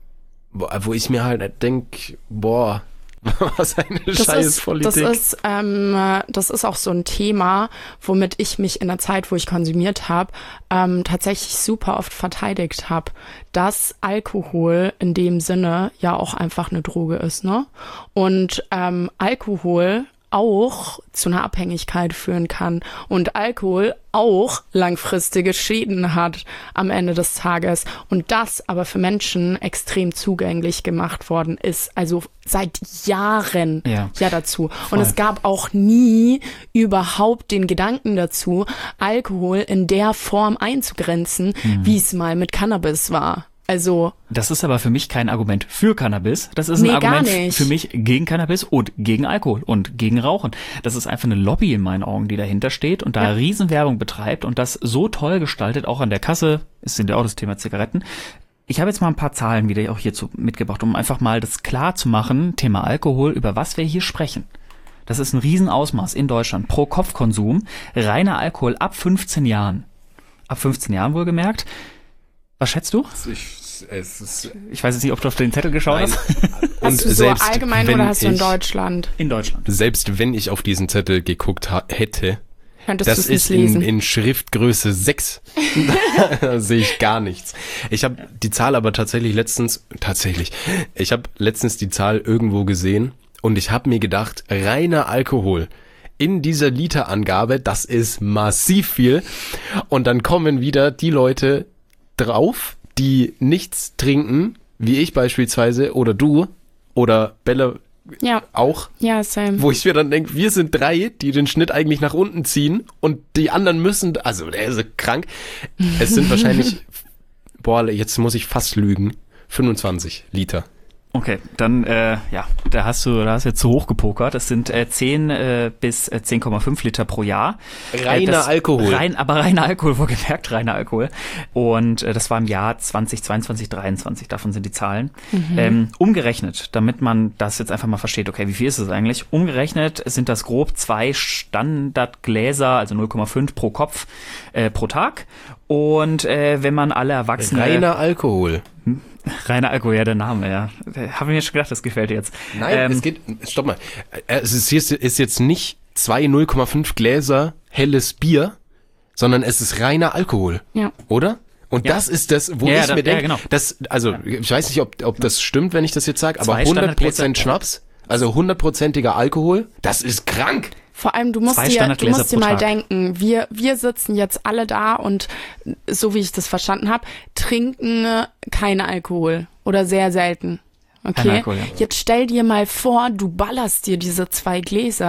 wo ich mir halt denke, boah, was eine das scheiß ist, Politik. Das ist, ähm, das ist auch so ein Thema, womit ich mich in der Zeit, wo ich konsumiert habe, ähm, tatsächlich super oft verteidigt habe, dass Alkohol in dem Sinne ja auch einfach eine Droge ist, ne? Und ähm, Alkohol auch zu einer Abhängigkeit führen kann und Alkohol auch langfristige Schäden hat am Ende des Tages und das aber für Menschen extrem zugänglich gemacht worden ist, also seit Jahren ja, ja dazu. Voll. Und es gab auch nie überhaupt den Gedanken dazu, Alkohol in der Form einzugrenzen, mhm. wie es mal mit Cannabis war. Also das ist aber für mich kein Argument für Cannabis. Das ist ein nee, Argument gar nicht. für mich gegen Cannabis und gegen Alkohol und gegen Rauchen. Das ist einfach eine Lobby in meinen Augen, die dahinter steht und da ja. Riesenwerbung betreibt und das so toll gestaltet, auch an der Kasse. Es sind ja auch das Thema Zigaretten. Ich habe jetzt mal ein paar Zahlen wieder auch hierzu mitgebracht, um einfach mal das klar zu machen, Thema Alkohol, über was wir hier sprechen. Das ist ein Riesenausmaß in Deutschland. Pro Kopfkonsum, reiner Alkohol ab fünfzehn Jahren. Ab fünfzehn Jahren wohlgemerkt. Was schätzt du? Ich, es ist ich weiß jetzt nicht, ob du auf den Zettel geschaut Nein. hast. Und hast du so allgemein oder hast du in Deutschland? In Deutschland. Selbst wenn ich auf diesen Zettel geguckt ha- hätte, Könntest das ist in, in Schriftgröße sechs. Da sehe ich gar nichts. Ich habe die Zahl aber tatsächlich letztens, tatsächlich, ich habe letztens die Zahl irgendwo gesehen und ich habe mir gedacht, reiner Alkohol in dieser Literangabe, das ist massiv viel. Und dann kommen wieder die Leute drauf, die nichts trinken, wie ich beispielsweise oder du oder Bella ja. auch, ja, same. Wo ich mir dann denke, wir sind drei, die den Schnitt eigentlich nach unten ziehen und die anderen müssen, also der ist krank, es sind wahrscheinlich, boah, jetzt muss ich fast lügen, fünfundzwanzig Liter. Okay, dann, äh, ja, da hast du, da hast du jetzt zu hoch gepokert. Das sind äh, zehn äh, bis zehn Komma fünf Liter pro Jahr. Reiner äh, das, Alkohol. Rein, aber reiner Alkohol, wohlgemerkt, reiner Alkohol. Und äh, das war im Jahr zwanzig zweiundzwanzig, dreiundzwanzig, davon sind die Zahlen. Mhm. Ähm, umgerechnet, damit man das jetzt einfach mal versteht, okay, wie viel ist es eigentlich? Umgerechnet sind das grob zwei Standardgläser, also null Komma fünf pro Kopf äh, pro Tag. Und äh, wenn man alle Erwachsene... Reiner Alkohol. Hm? Reiner Alkohol, ja, der Name, ja. Habe ich mir schon gedacht, das gefällt dir jetzt. Nein, ähm, es geht, stopp mal. Es ist, es ist jetzt nicht zwei null Komma fünf Gläser helles Bier, sondern es ist reiner Alkohol. Ja. Oder? Und ja. das ist das, wo ja, ich ja, mir denke, ja, genau. das, also, ja. ich weiß nicht, ob, ob das stimmt, wenn ich das jetzt sage, aber Zwei hundert Prozent Standardgläser. Schnaps, also hundertprozentiger Alkohol, das ist krank. Vor allem, du musst Zwei dir, du musst dir mal Tag. denken, wir, wir sitzen jetzt alle da und so wie ich das verstanden habe, trinken keinen Alkohol oder sehr selten. Okay? Alkohol, ja. Jetzt stell dir mal vor, du ballerst dir diese zwei Gläser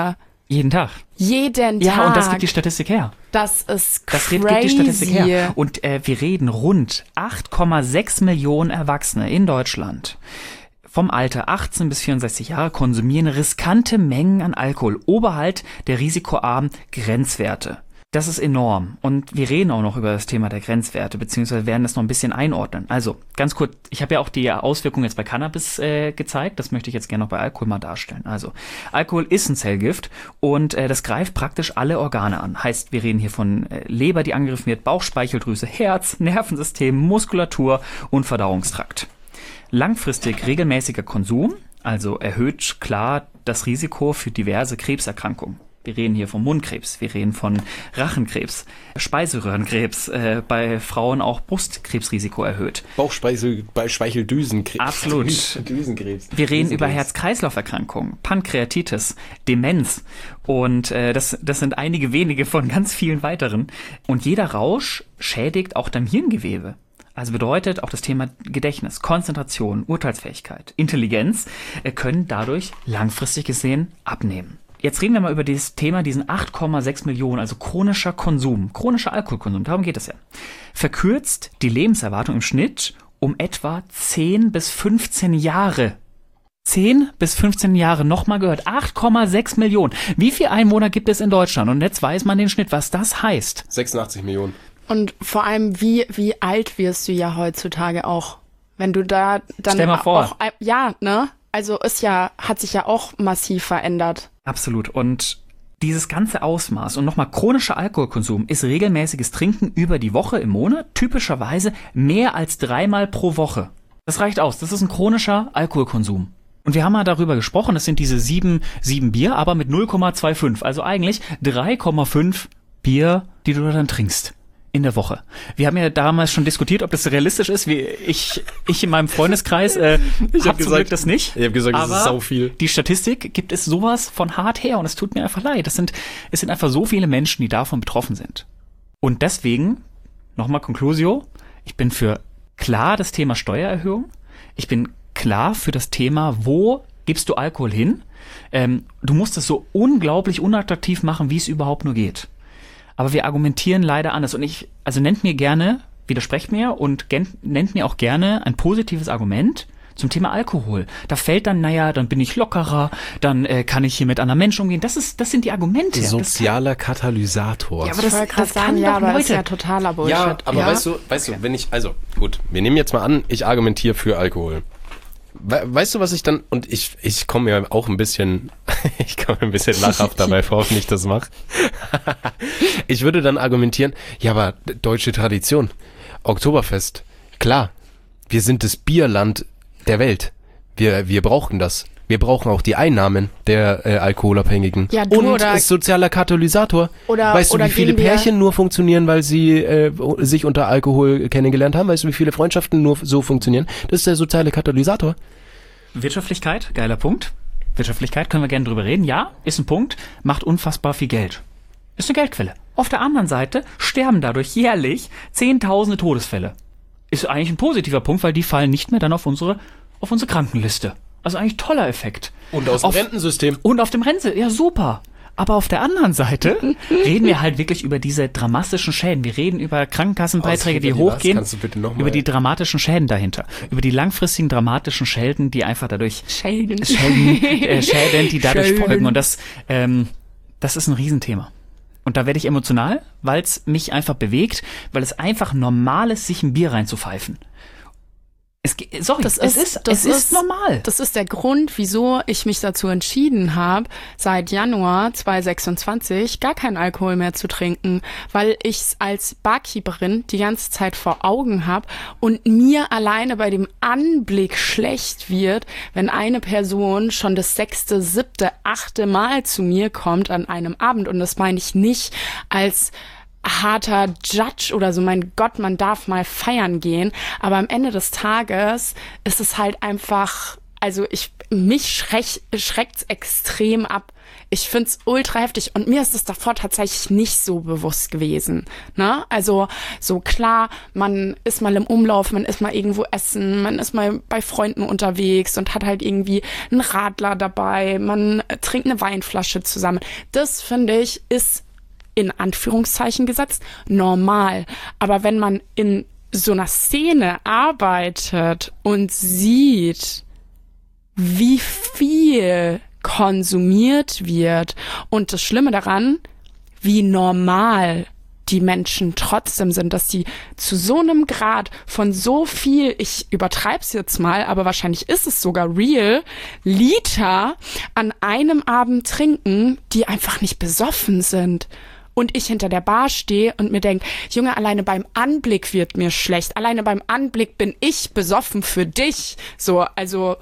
Jeden Tag. Jeden Ja, Tag. und das gibt die Statistik her. Das ist Das crazy. gibt die Statistik her. Und äh, wir reden rund acht Komma sechs Millionen Erwachsene in Deutschland vom Alter achtzehn bis vierundsechzig Jahre konsumieren riskante Mengen an Alkohol oberhalb der risikoarmen Grenzwerte. Das ist enorm. Und wir reden auch noch über das Thema der Grenzwerte, beziehungsweise werden das noch ein bisschen einordnen. Also, ganz kurz, ich habe ja auch die Auswirkungen jetzt bei Cannabis äh, gezeigt. Das möchte ich jetzt gerne noch bei Alkohol mal darstellen. Also, Alkohol ist ein Zellgift und äh, das greift praktisch alle Organe an. Heißt, wir reden hier von äh, Leber, die angegriffen wird, Bauchspeicheldrüse, Herz, Nervensystem, Muskulatur und Verdauungstrakt. Langfristig regelmäßiger Konsum, also erhöht klar das Risiko für diverse Krebserkrankungen. Wir reden hier vom Mundkrebs, wir reden von Rachenkrebs, Speiseröhrenkrebs, äh, bei Frauen auch Brustkrebsrisiko erhöht. Bauchspeicheldüsenkrebs. Absolut. Düsenkrebs. Wir reden über Herz-Kreislauf-Erkrankungen, Pankreatitis, Demenz und äh, das, das sind einige wenige von ganz vielen weiteren. Und jeder Rausch schädigt auch dein Hirngewebe. Also bedeutet auch das Thema Gedächtnis, Konzentration, Urteilsfähigkeit, Intelligenz äh, können dadurch langfristig gesehen abnehmen. Jetzt reden wir mal über dieses Thema, diesen acht Komma sechs Millionen, also chronischer Konsum, chronischer Alkoholkonsum, darum geht es ja. Verkürzt die Lebenserwartung im Schnitt um etwa zehn bis fünfzehn Jahre. zehn bis fünfzehn Jahre, nochmal gehört, acht Komma sechs Millionen. Wie viele Einwohner gibt es in Deutschland? Und jetzt weiß man den Schnitt, was das heißt. sechsundachtzig Millionen. Und vor allem, wie, wie alt wirst du ja heutzutage auch? Wenn du da dann Stell mal vor. auch, ja, ne? Also ist ja, hat sich ja auch massiv verändert. Absolut. Und dieses ganze Ausmaß und nochmal chronischer Alkoholkonsum ist regelmäßiges Trinken über die Woche im Monat, typischerweise mehr als dreimal pro Woche. Das reicht aus. Das ist ein chronischer Alkoholkonsum. Und wir haben mal darüber gesprochen, das sind diese sieben, sieben Bier, aber mit null Komma fünfundzwanzig. Also eigentlich drei Komma fünf Bier, die du dann trinkst. In der Woche. Wir haben ja damals schon diskutiert, ob das realistisch ist. Wie ich, ich in meinem Freundeskreis äh, ich habe zum Glück das nicht. Ich habe gesagt, aber das ist sau viel. Die Statistik gibt es sowas von hart her und es tut mir einfach leid. Das sind, es sind einfach so viele Menschen, die davon betroffen sind. Und deswegen, nochmal Conclusio, ich bin für klar das Thema Steuererhöhung. Ich bin klar für das Thema, wo gibst du Alkohol hin? Ähm, du musst es so unglaublich unattraktiv machen, wie es überhaupt nur geht. Aber wir argumentieren leider anders. Und ich, also nennt mir gerne, widersprecht mir und gen, nennt mir auch gerne ein positives Argument zum Thema Alkohol. Da fällt dann, naja, dann bin ich lockerer, dann äh, kann ich hier mit anderen Menschen umgehen. Das ist, das sind die Argumente. Sozialer Katalysator. Ja, aber das, das, das kann sagen, ja, aber Leute. Das ist ja totaler Bullshit. Ja, aber ja? weißt du, weißt okay. du, wenn ich, also gut, wir nehmen jetzt mal an, ich argumentiere für Alkohol. Weißt du, was ich dann, und ich, ich komme mir auch ein bisschen, ich komme mir ein bisschen lachhaft dabei vor, wenn ich das mache. Ich würde dann argumentieren, ja, aber deutsche Tradition, Oktoberfest, klar, wir sind das Bierland der Welt. Wir, wir brauchen das. Wir brauchen auch die Einnahmen der äh, Alkoholabhängigen. Ja, du und oder ist sozialer Katalysator. Oder, weißt du, oder wie viele Pärchen nur funktionieren, weil sie äh, sich unter Alkohol kennengelernt haben? Weißt du, wie viele Freundschaften nur so funktionieren? Das ist der soziale Katalysator. Wirtschaftlichkeit, geiler Punkt. Wirtschaftlichkeit, können wir gerne drüber reden. Ja, ist ein Punkt, macht unfassbar viel Geld. Ist eine Geldquelle. Auf der anderen Seite sterben dadurch jährlich zehntausende Todesfälle. Ist eigentlich ein positiver Punkt, weil die fallen nicht mehr dann auf unsere, auf unsere Krankenliste. Also eigentlich toller Effekt. Und aus dem auf, Rentensystem. Und auf dem Rentensystem, ja super. Aber auf der anderen Seite reden wir halt wirklich über diese dramatischen Schäden. Wir reden über Krankenkassenbeiträge, die hochgehen, über die dramatischen Schäden dahinter. Über die langfristigen dramatischen Schäden, die einfach dadurch Schäden, Schäden, äh, Schäden die dadurch Schäden. folgen. Und das, ähm, das ist ein Riesenthema. Und da werde ich emotional, weil es mich einfach bewegt, weil es einfach normal ist, sich ein Bier reinzupfeifen. Es, sorry, das es ist, ist, das es ist, ist normal. Das ist der Grund, wieso ich mich dazu entschieden habe, seit Januar zwanzig sechsundzwanzig gar keinen Alkohol mehr zu trinken, weil ich es als Barkeeperin die ganze Zeit vor Augen habe und mir alleine bei dem Anblick schlecht wird, wenn eine Person schon das sechste, siebte, achte Mal zu mir kommt an einem Abend. Und das meine ich nicht als harter Judge oder so, mein Gott, man darf mal feiern gehen, aber am Ende des Tages ist es halt einfach, also ich, mich schreck, schreckt's extrem ab. Ich find's ultra heftig und mir ist es davor tatsächlich nicht so bewusst gewesen, ne? Also so klar, man ist mal im Umlauf, man ist mal irgendwo essen, man ist mal bei Freunden unterwegs und hat halt irgendwie einen Radler dabei, man trinkt eine Weinflasche zusammen. Das, finde ich, ist in Anführungszeichen gesetzt normal. Aber wenn man in so einer Szene arbeitet und sieht, wie viel konsumiert wird und das Schlimme daran, wie normal die Menschen trotzdem sind, dass sie zu so einem Grad von so viel, ich übertreib's jetzt mal, aber wahrscheinlich ist es sogar real, Liter an einem Abend trinken, die einfach nicht besoffen sind. Und ich hinter der Bar stehe und mir denke, Junge, alleine beim Anblick wird mir schlecht. Alleine beim Anblick bin ich besoffen für dich. So, also,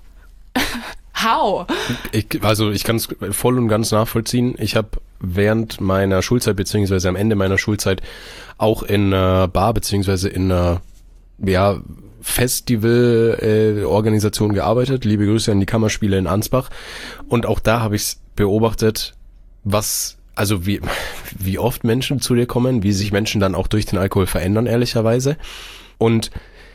how? Ich, also ich kann es voll und ganz nachvollziehen. Ich habe während meiner Schulzeit beziehungsweise am Ende meiner Schulzeit auch in einer Bar beziehungsweise in einer ja, Festival-Organisation äh, gearbeitet. Liebe Grüße an die Kammerspiele in Ansbach. Und auch da habe ich es beobachtet, was... Also wie, wie oft Menschen zu dir kommen, wie sich Menschen dann auch durch den Alkohol verändern, ehrlicherweise. Und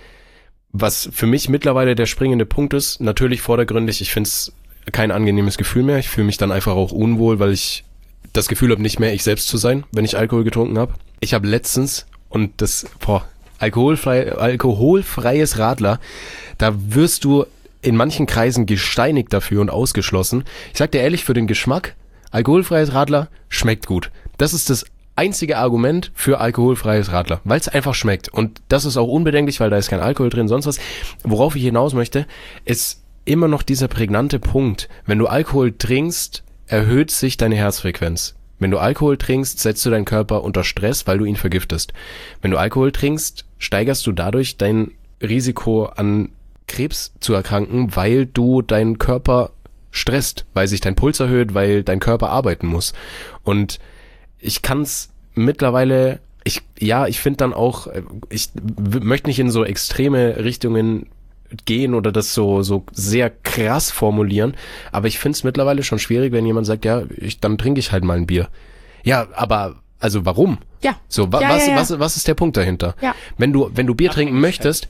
was für mich mittlerweile der springende Punkt ist, natürlich vordergründig, ich finde es kein angenehmes Gefühl mehr. Ich fühle mich dann einfach auch unwohl, weil ich das Gefühl habe, nicht mehr ich selbst zu sein, wenn ich Alkohol getrunken habe. Ich habe letztens, und das, boah, alkoholfrei, alkoholfreies Radler, da wirst du in manchen Kreisen gesteinigt dafür und ausgeschlossen. Ich sag dir ehrlich, für den Geschmack, alkoholfreies Radler schmeckt gut. Das ist das einzige Argument für alkoholfreies Radler, weil es einfach schmeckt. Und das ist auch unbedenklich, weil da ist kein Alkohol drin, sonst was. Worauf ich hinaus möchte, ist immer noch dieser prägnante Punkt. Wenn du Alkohol trinkst, erhöht sich deine Herzfrequenz. Wenn du Alkohol trinkst, setzt du deinen Körper unter Stress, weil du ihn vergiftest. Wenn du Alkohol trinkst, steigerst du dadurch dein Risiko an Krebs zu erkranken, weil du deinen Körper stresst, weil sich dein Puls erhöht, weil dein Körper arbeiten muss. Und ich kann es mittlerweile, ich ja, ich finde dann auch, ich w- möchte nicht in so extreme Richtungen gehen oder das so so sehr krass formulieren, aber ich finde es mittlerweile schon schwierig, wenn jemand sagt, ja, ich, dann trinke ich halt mal ein Bier. Ja, aber also warum? Ja. So, wa- ja, was, ja, ja. was was ist der Punkt dahinter? Ja. Wenn du wenn du Bier trinken möchtest,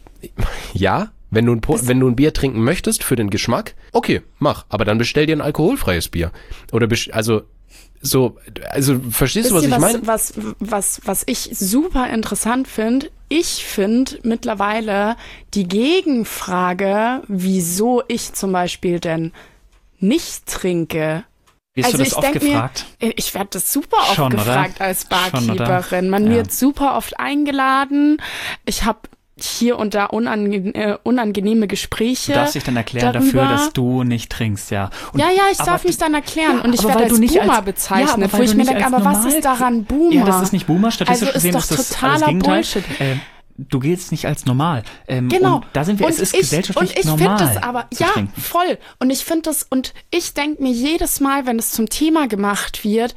ja, wenn du, ein, wenn du ein Bier trinken möchtest für den Geschmack, okay, mach. Aber dann bestell dir ein alkoholfreies Bier. Oder, best- also, so, also, verstehst du, was Wisst ich ihr, meine? Was, was, was, was ich super interessant finde, ich finde mittlerweile die Gegenfrage, wieso ich zum Beispiel denn nicht trinke. Wirst Also du das ich oft denk gefragt? Mir, ich werde das super oft Schon, gefragt oder? als Schon, oder? Barkeeperin. Man Ja. wird super oft eingeladen. Ich habe hier und da unange äh, unangenehme Gespräche. Du darfst dich dann erklären darüber. dafür, dass du nicht trinkst, ja. Und, ja, ja, ich aber darf mich dann erklären ja, und ich aber werde weil als du nicht Boomer als- bezeichnet, ja, aber wo weil ich du mir nicht denke, als aber was normal- ist daran Boomer? Ja, das ist nicht Boomer, statistisch Also ist gesehen doch ist das totaler alles Gegenteil. Bullshit. Äh, du giltst nicht als normal. Ähm, Genau. Und da sind wir, und es ist ich, gesellschaftlich und ich normal finde das aber, zu ja, trinken. voll. Und ich finde das, und ich denke mir jedes Mal, wenn es zum Thema gemacht wird,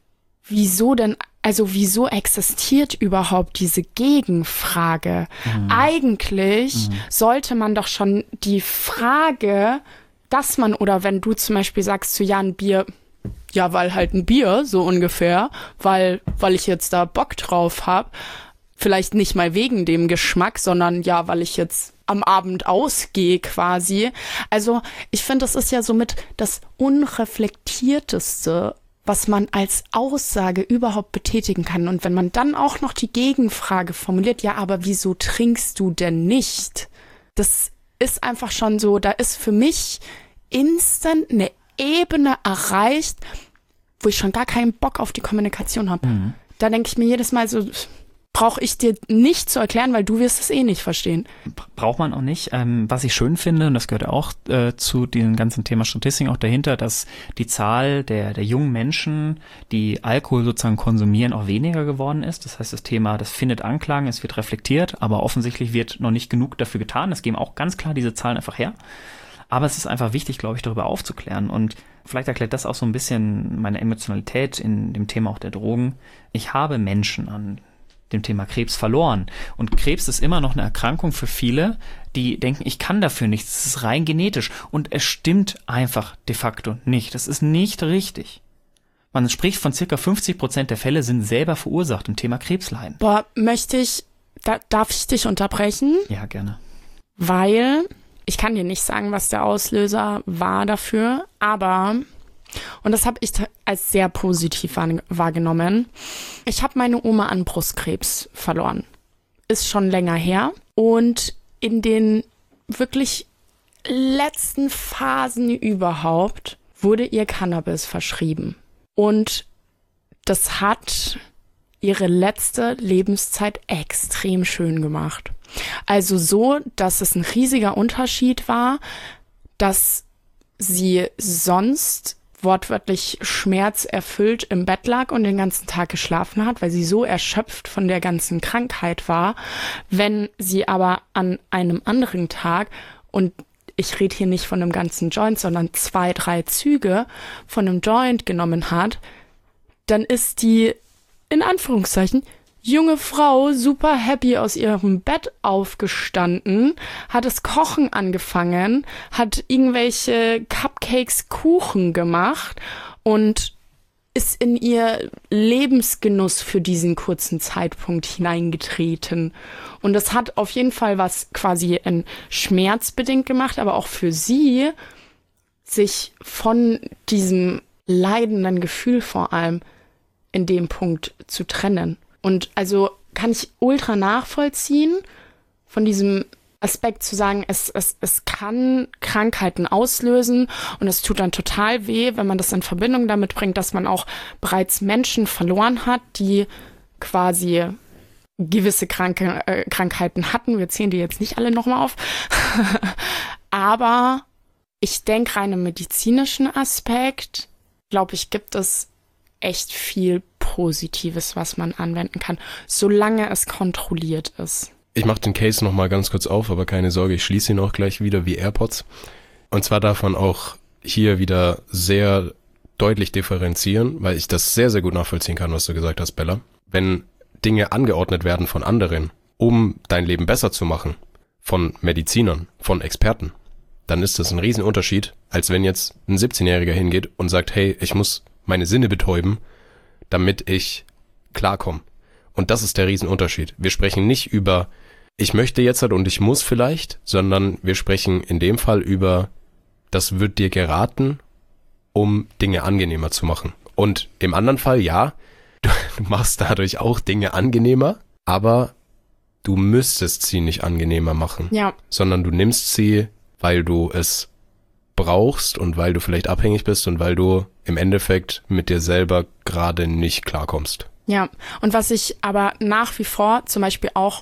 wieso denn, also wieso existiert überhaupt diese Gegenfrage? Mhm. Eigentlich Mhm. sollte man doch schon die Frage, dass man, oder wenn du zum Beispiel sagst zu ja, ein Bier, ja, weil halt ein Bier, so ungefähr, weil, weil ich jetzt da Bock drauf habe, vielleicht nicht mal wegen dem Geschmack, sondern ja, weil ich jetzt am Abend ausgehe quasi. Also ich finde, das ist ja somit das unreflektierteste, was man als Aussage überhaupt betätigen kann. Und wenn man dann auch noch die Gegenfrage formuliert, ja, aber wieso trinkst du denn nicht? Das ist einfach schon so, da ist für mich instant eine Ebene erreicht, wo ich schon gar keinen Bock auf die Kommunikation habe. Mhm. Da denke ich mir jedes Mal so, brauche ich dir nicht zu erklären, weil du wirst es eh nicht verstehen. Braucht man auch nicht. Ähm, was ich schön finde, und das gehört auch äh, zu diesem ganzen Thema Statistik auch dahinter, dass die Zahl der, der jungen Menschen, die Alkohol sozusagen konsumieren, auch weniger geworden ist. Das heißt, das Thema, das findet Anklang, es wird reflektiert, aber offensichtlich wird noch nicht genug dafür getan. Das geben auch ganz klar diese Zahlen einfach her. Aber es ist einfach wichtig, glaube ich, darüber aufzuklären. Und vielleicht erklärt das auch so ein bisschen meine Emotionalität in dem Thema auch der Drogen. Ich habe Menschen an dem Thema Krebs verloren. Und Krebs ist immer noch eine Erkrankung für viele, die denken, ich kann dafür nichts, das ist rein genetisch. Und es stimmt einfach de facto nicht. Das ist nicht richtig. Man spricht von circa fünfzig Prozent der Fälle sind selber verursacht im Thema Krebsleiden. Boah, möchte ich, da, darf ich dich unterbrechen? Ja, gerne. Weil, ich kann dir nicht sagen, was der Auslöser war dafür, aber... Und das habe ich als sehr positiv wahrgenommen. Ich habe meine Oma an Brustkrebs verloren. Ist schon länger her. Und in den wirklich letzten Phasen überhaupt wurde ihr Cannabis verschrieben. Und das hat ihre letzte Lebenszeit extrem schön gemacht. Also so, dass es ein riesiger Unterschied war, dass sie sonst wortwörtlich schmerzerfüllt im Bett lag und den ganzen Tag geschlafen hat, weil sie so erschöpft von der ganzen Krankheit war. Wenn sie aber an einem anderen Tag, und ich rede hier nicht von einem ganzen Joint, sondern zwei, drei Züge von einem Joint genommen hat, dann ist die, in Anführungszeichen, junge Frau super happy aus ihrem Bett aufgestanden, hat das Kochen angefangen, hat irgendwelche Cupcakes, Kuchen gemacht und ist in ihr Lebensgenuss für diesen kurzen Zeitpunkt hineingetreten. Und das hat auf jeden Fall was quasi in schmerzbedingt gemacht, aber auch für sie, sich von diesem leidenden Gefühl vor allem in dem Punkt zu trennen. Und also kann ich ultra nachvollziehen, von diesem Aspekt zu sagen, es, es, es kann Krankheiten auslösen und es tut dann total weh, wenn man das in Verbindung damit bringt, dass man auch bereits Menschen verloren hat, die quasi gewisse Kranke, äh, Krankheiten hatten. Wir zählen die jetzt nicht alle nochmal auf. Aber ich denke, rein im medizinischen Aspekt, glaube ich, gibt es echt viel Positives, was man anwenden kann, solange es kontrolliert ist. Ich mache den Case nochmal ganz kurz auf, aber keine Sorge, ich schließe ihn auch gleich wieder wie AirPods. Und zwar darf man auch hier wieder sehr deutlich differenzieren, weil ich das sehr, sehr gut nachvollziehen kann, was du gesagt hast, Bella. Wenn Dinge angeordnet werden von anderen, um dein Leben besser zu machen, von Medizinern, von Experten, dann ist das ein Riesenunterschied, als wenn jetzt ein siebzehnjähriger hingeht und sagt, hey, ich muss meine Sinne betäuben, damit ich klarkomme. Und das ist der Riesenunterschied. Wir sprechen nicht über, ich möchte jetzt halt und ich muss vielleicht, sondern wir sprechen in dem Fall über, das wird dir geraten, um Dinge angenehmer zu machen. Und im anderen Fall, ja, du, du machst dadurch auch Dinge angenehmer, aber du müsstest sie nicht angenehmer machen. Ja. Sondern du nimmst sie, weil du es brauchst und weil du vielleicht abhängig bist und weil du im Endeffekt mit dir selber gerade nicht klarkommst. Ja, und was ich aber nach wie vor zum Beispiel auch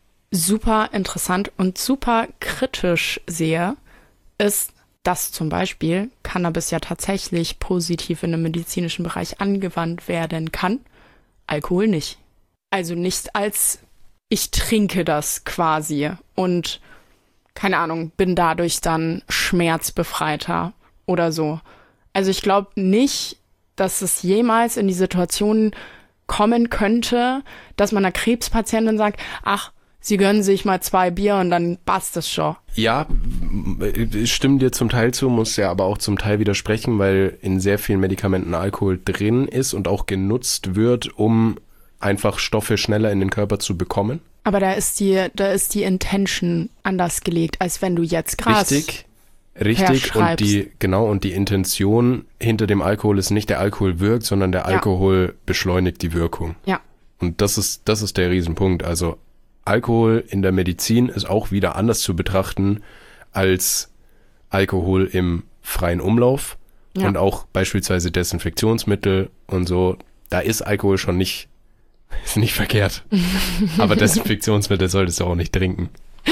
super interessant und super kritisch sehe, ist, dass zum Beispiel Cannabis ja tatsächlich positiv in dem medizinischen Bereich angewandt werden kann, Alkohol nicht. Also nicht als ich trinke das quasi und keine Ahnung, bin dadurch dann schmerzbefreiter oder so. Also ich glaube nicht, dass es jemals in die Situation kommen könnte, dass man einer Krebspatientin sagt, ach, sie gönnen sich mal zwei Bier und dann passt es schon. Ja, ich stimme dir zum Teil zu, muss ja aber auch zum Teil widersprechen, weil in sehr vielen Medikamenten Alkohol drin ist und auch genutzt wird, um einfach Stoffe schneller in den Körper zu bekommen. Aber da ist die, da ist die Intention anders gelegt, als wenn du jetzt Gras Richtig, richtig. Und die, genau, und die Intention hinter dem Alkohol ist nicht, der Alkohol wirkt, sondern der Alkohol ja. beschleunigt die Wirkung. Ja. Und das ist, das ist der Riesenpunkt. Also Alkohol in der Medizin ist auch wieder anders zu betrachten als Alkohol im freien Umlauf ja. und auch beispielsweise Desinfektionsmittel und so. Da ist Alkohol schon nicht Ist nicht verkehrt. Aber Desinfektionsmittel solltest du auch nicht trinken.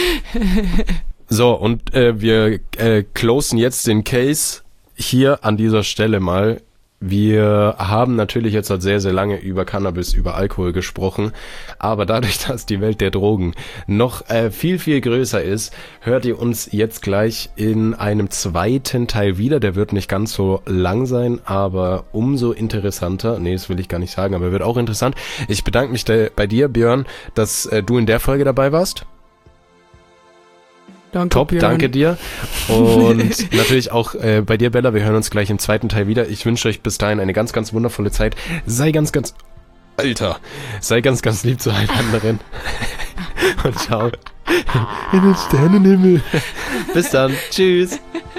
So, und äh, wir äh, closen jetzt den Case hier an dieser Stelle mal. Wir haben natürlich jetzt halt sehr, sehr lange über Cannabis, über Alkohol gesprochen, aber dadurch, dass die Welt der Drogen noch äh, viel, viel größer ist, hört ihr uns jetzt gleich in einem zweiten Teil wieder. Der wird nicht ganz so lang sein, aber umso interessanter. Nee, das will ich gar nicht sagen, aber wird auch interessant. Ich bedanke mich de- bei dir, Björn, dass äh, du in der Folge dabei warst. Danke, Top, Björn. danke dir. Und natürlich auch äh, bei dir, Bella. Wir hören uns gleich im zweiten Teil wieder. Ich wünsche euch bis dahin eine ganz, ganz wundervolle Zeit. Sei ganz, ganz... Alter! Sei ganz, ganz lieb zu allen anderen. Und ciao. In den Sternenhimmel. Bis dann. Tschüss.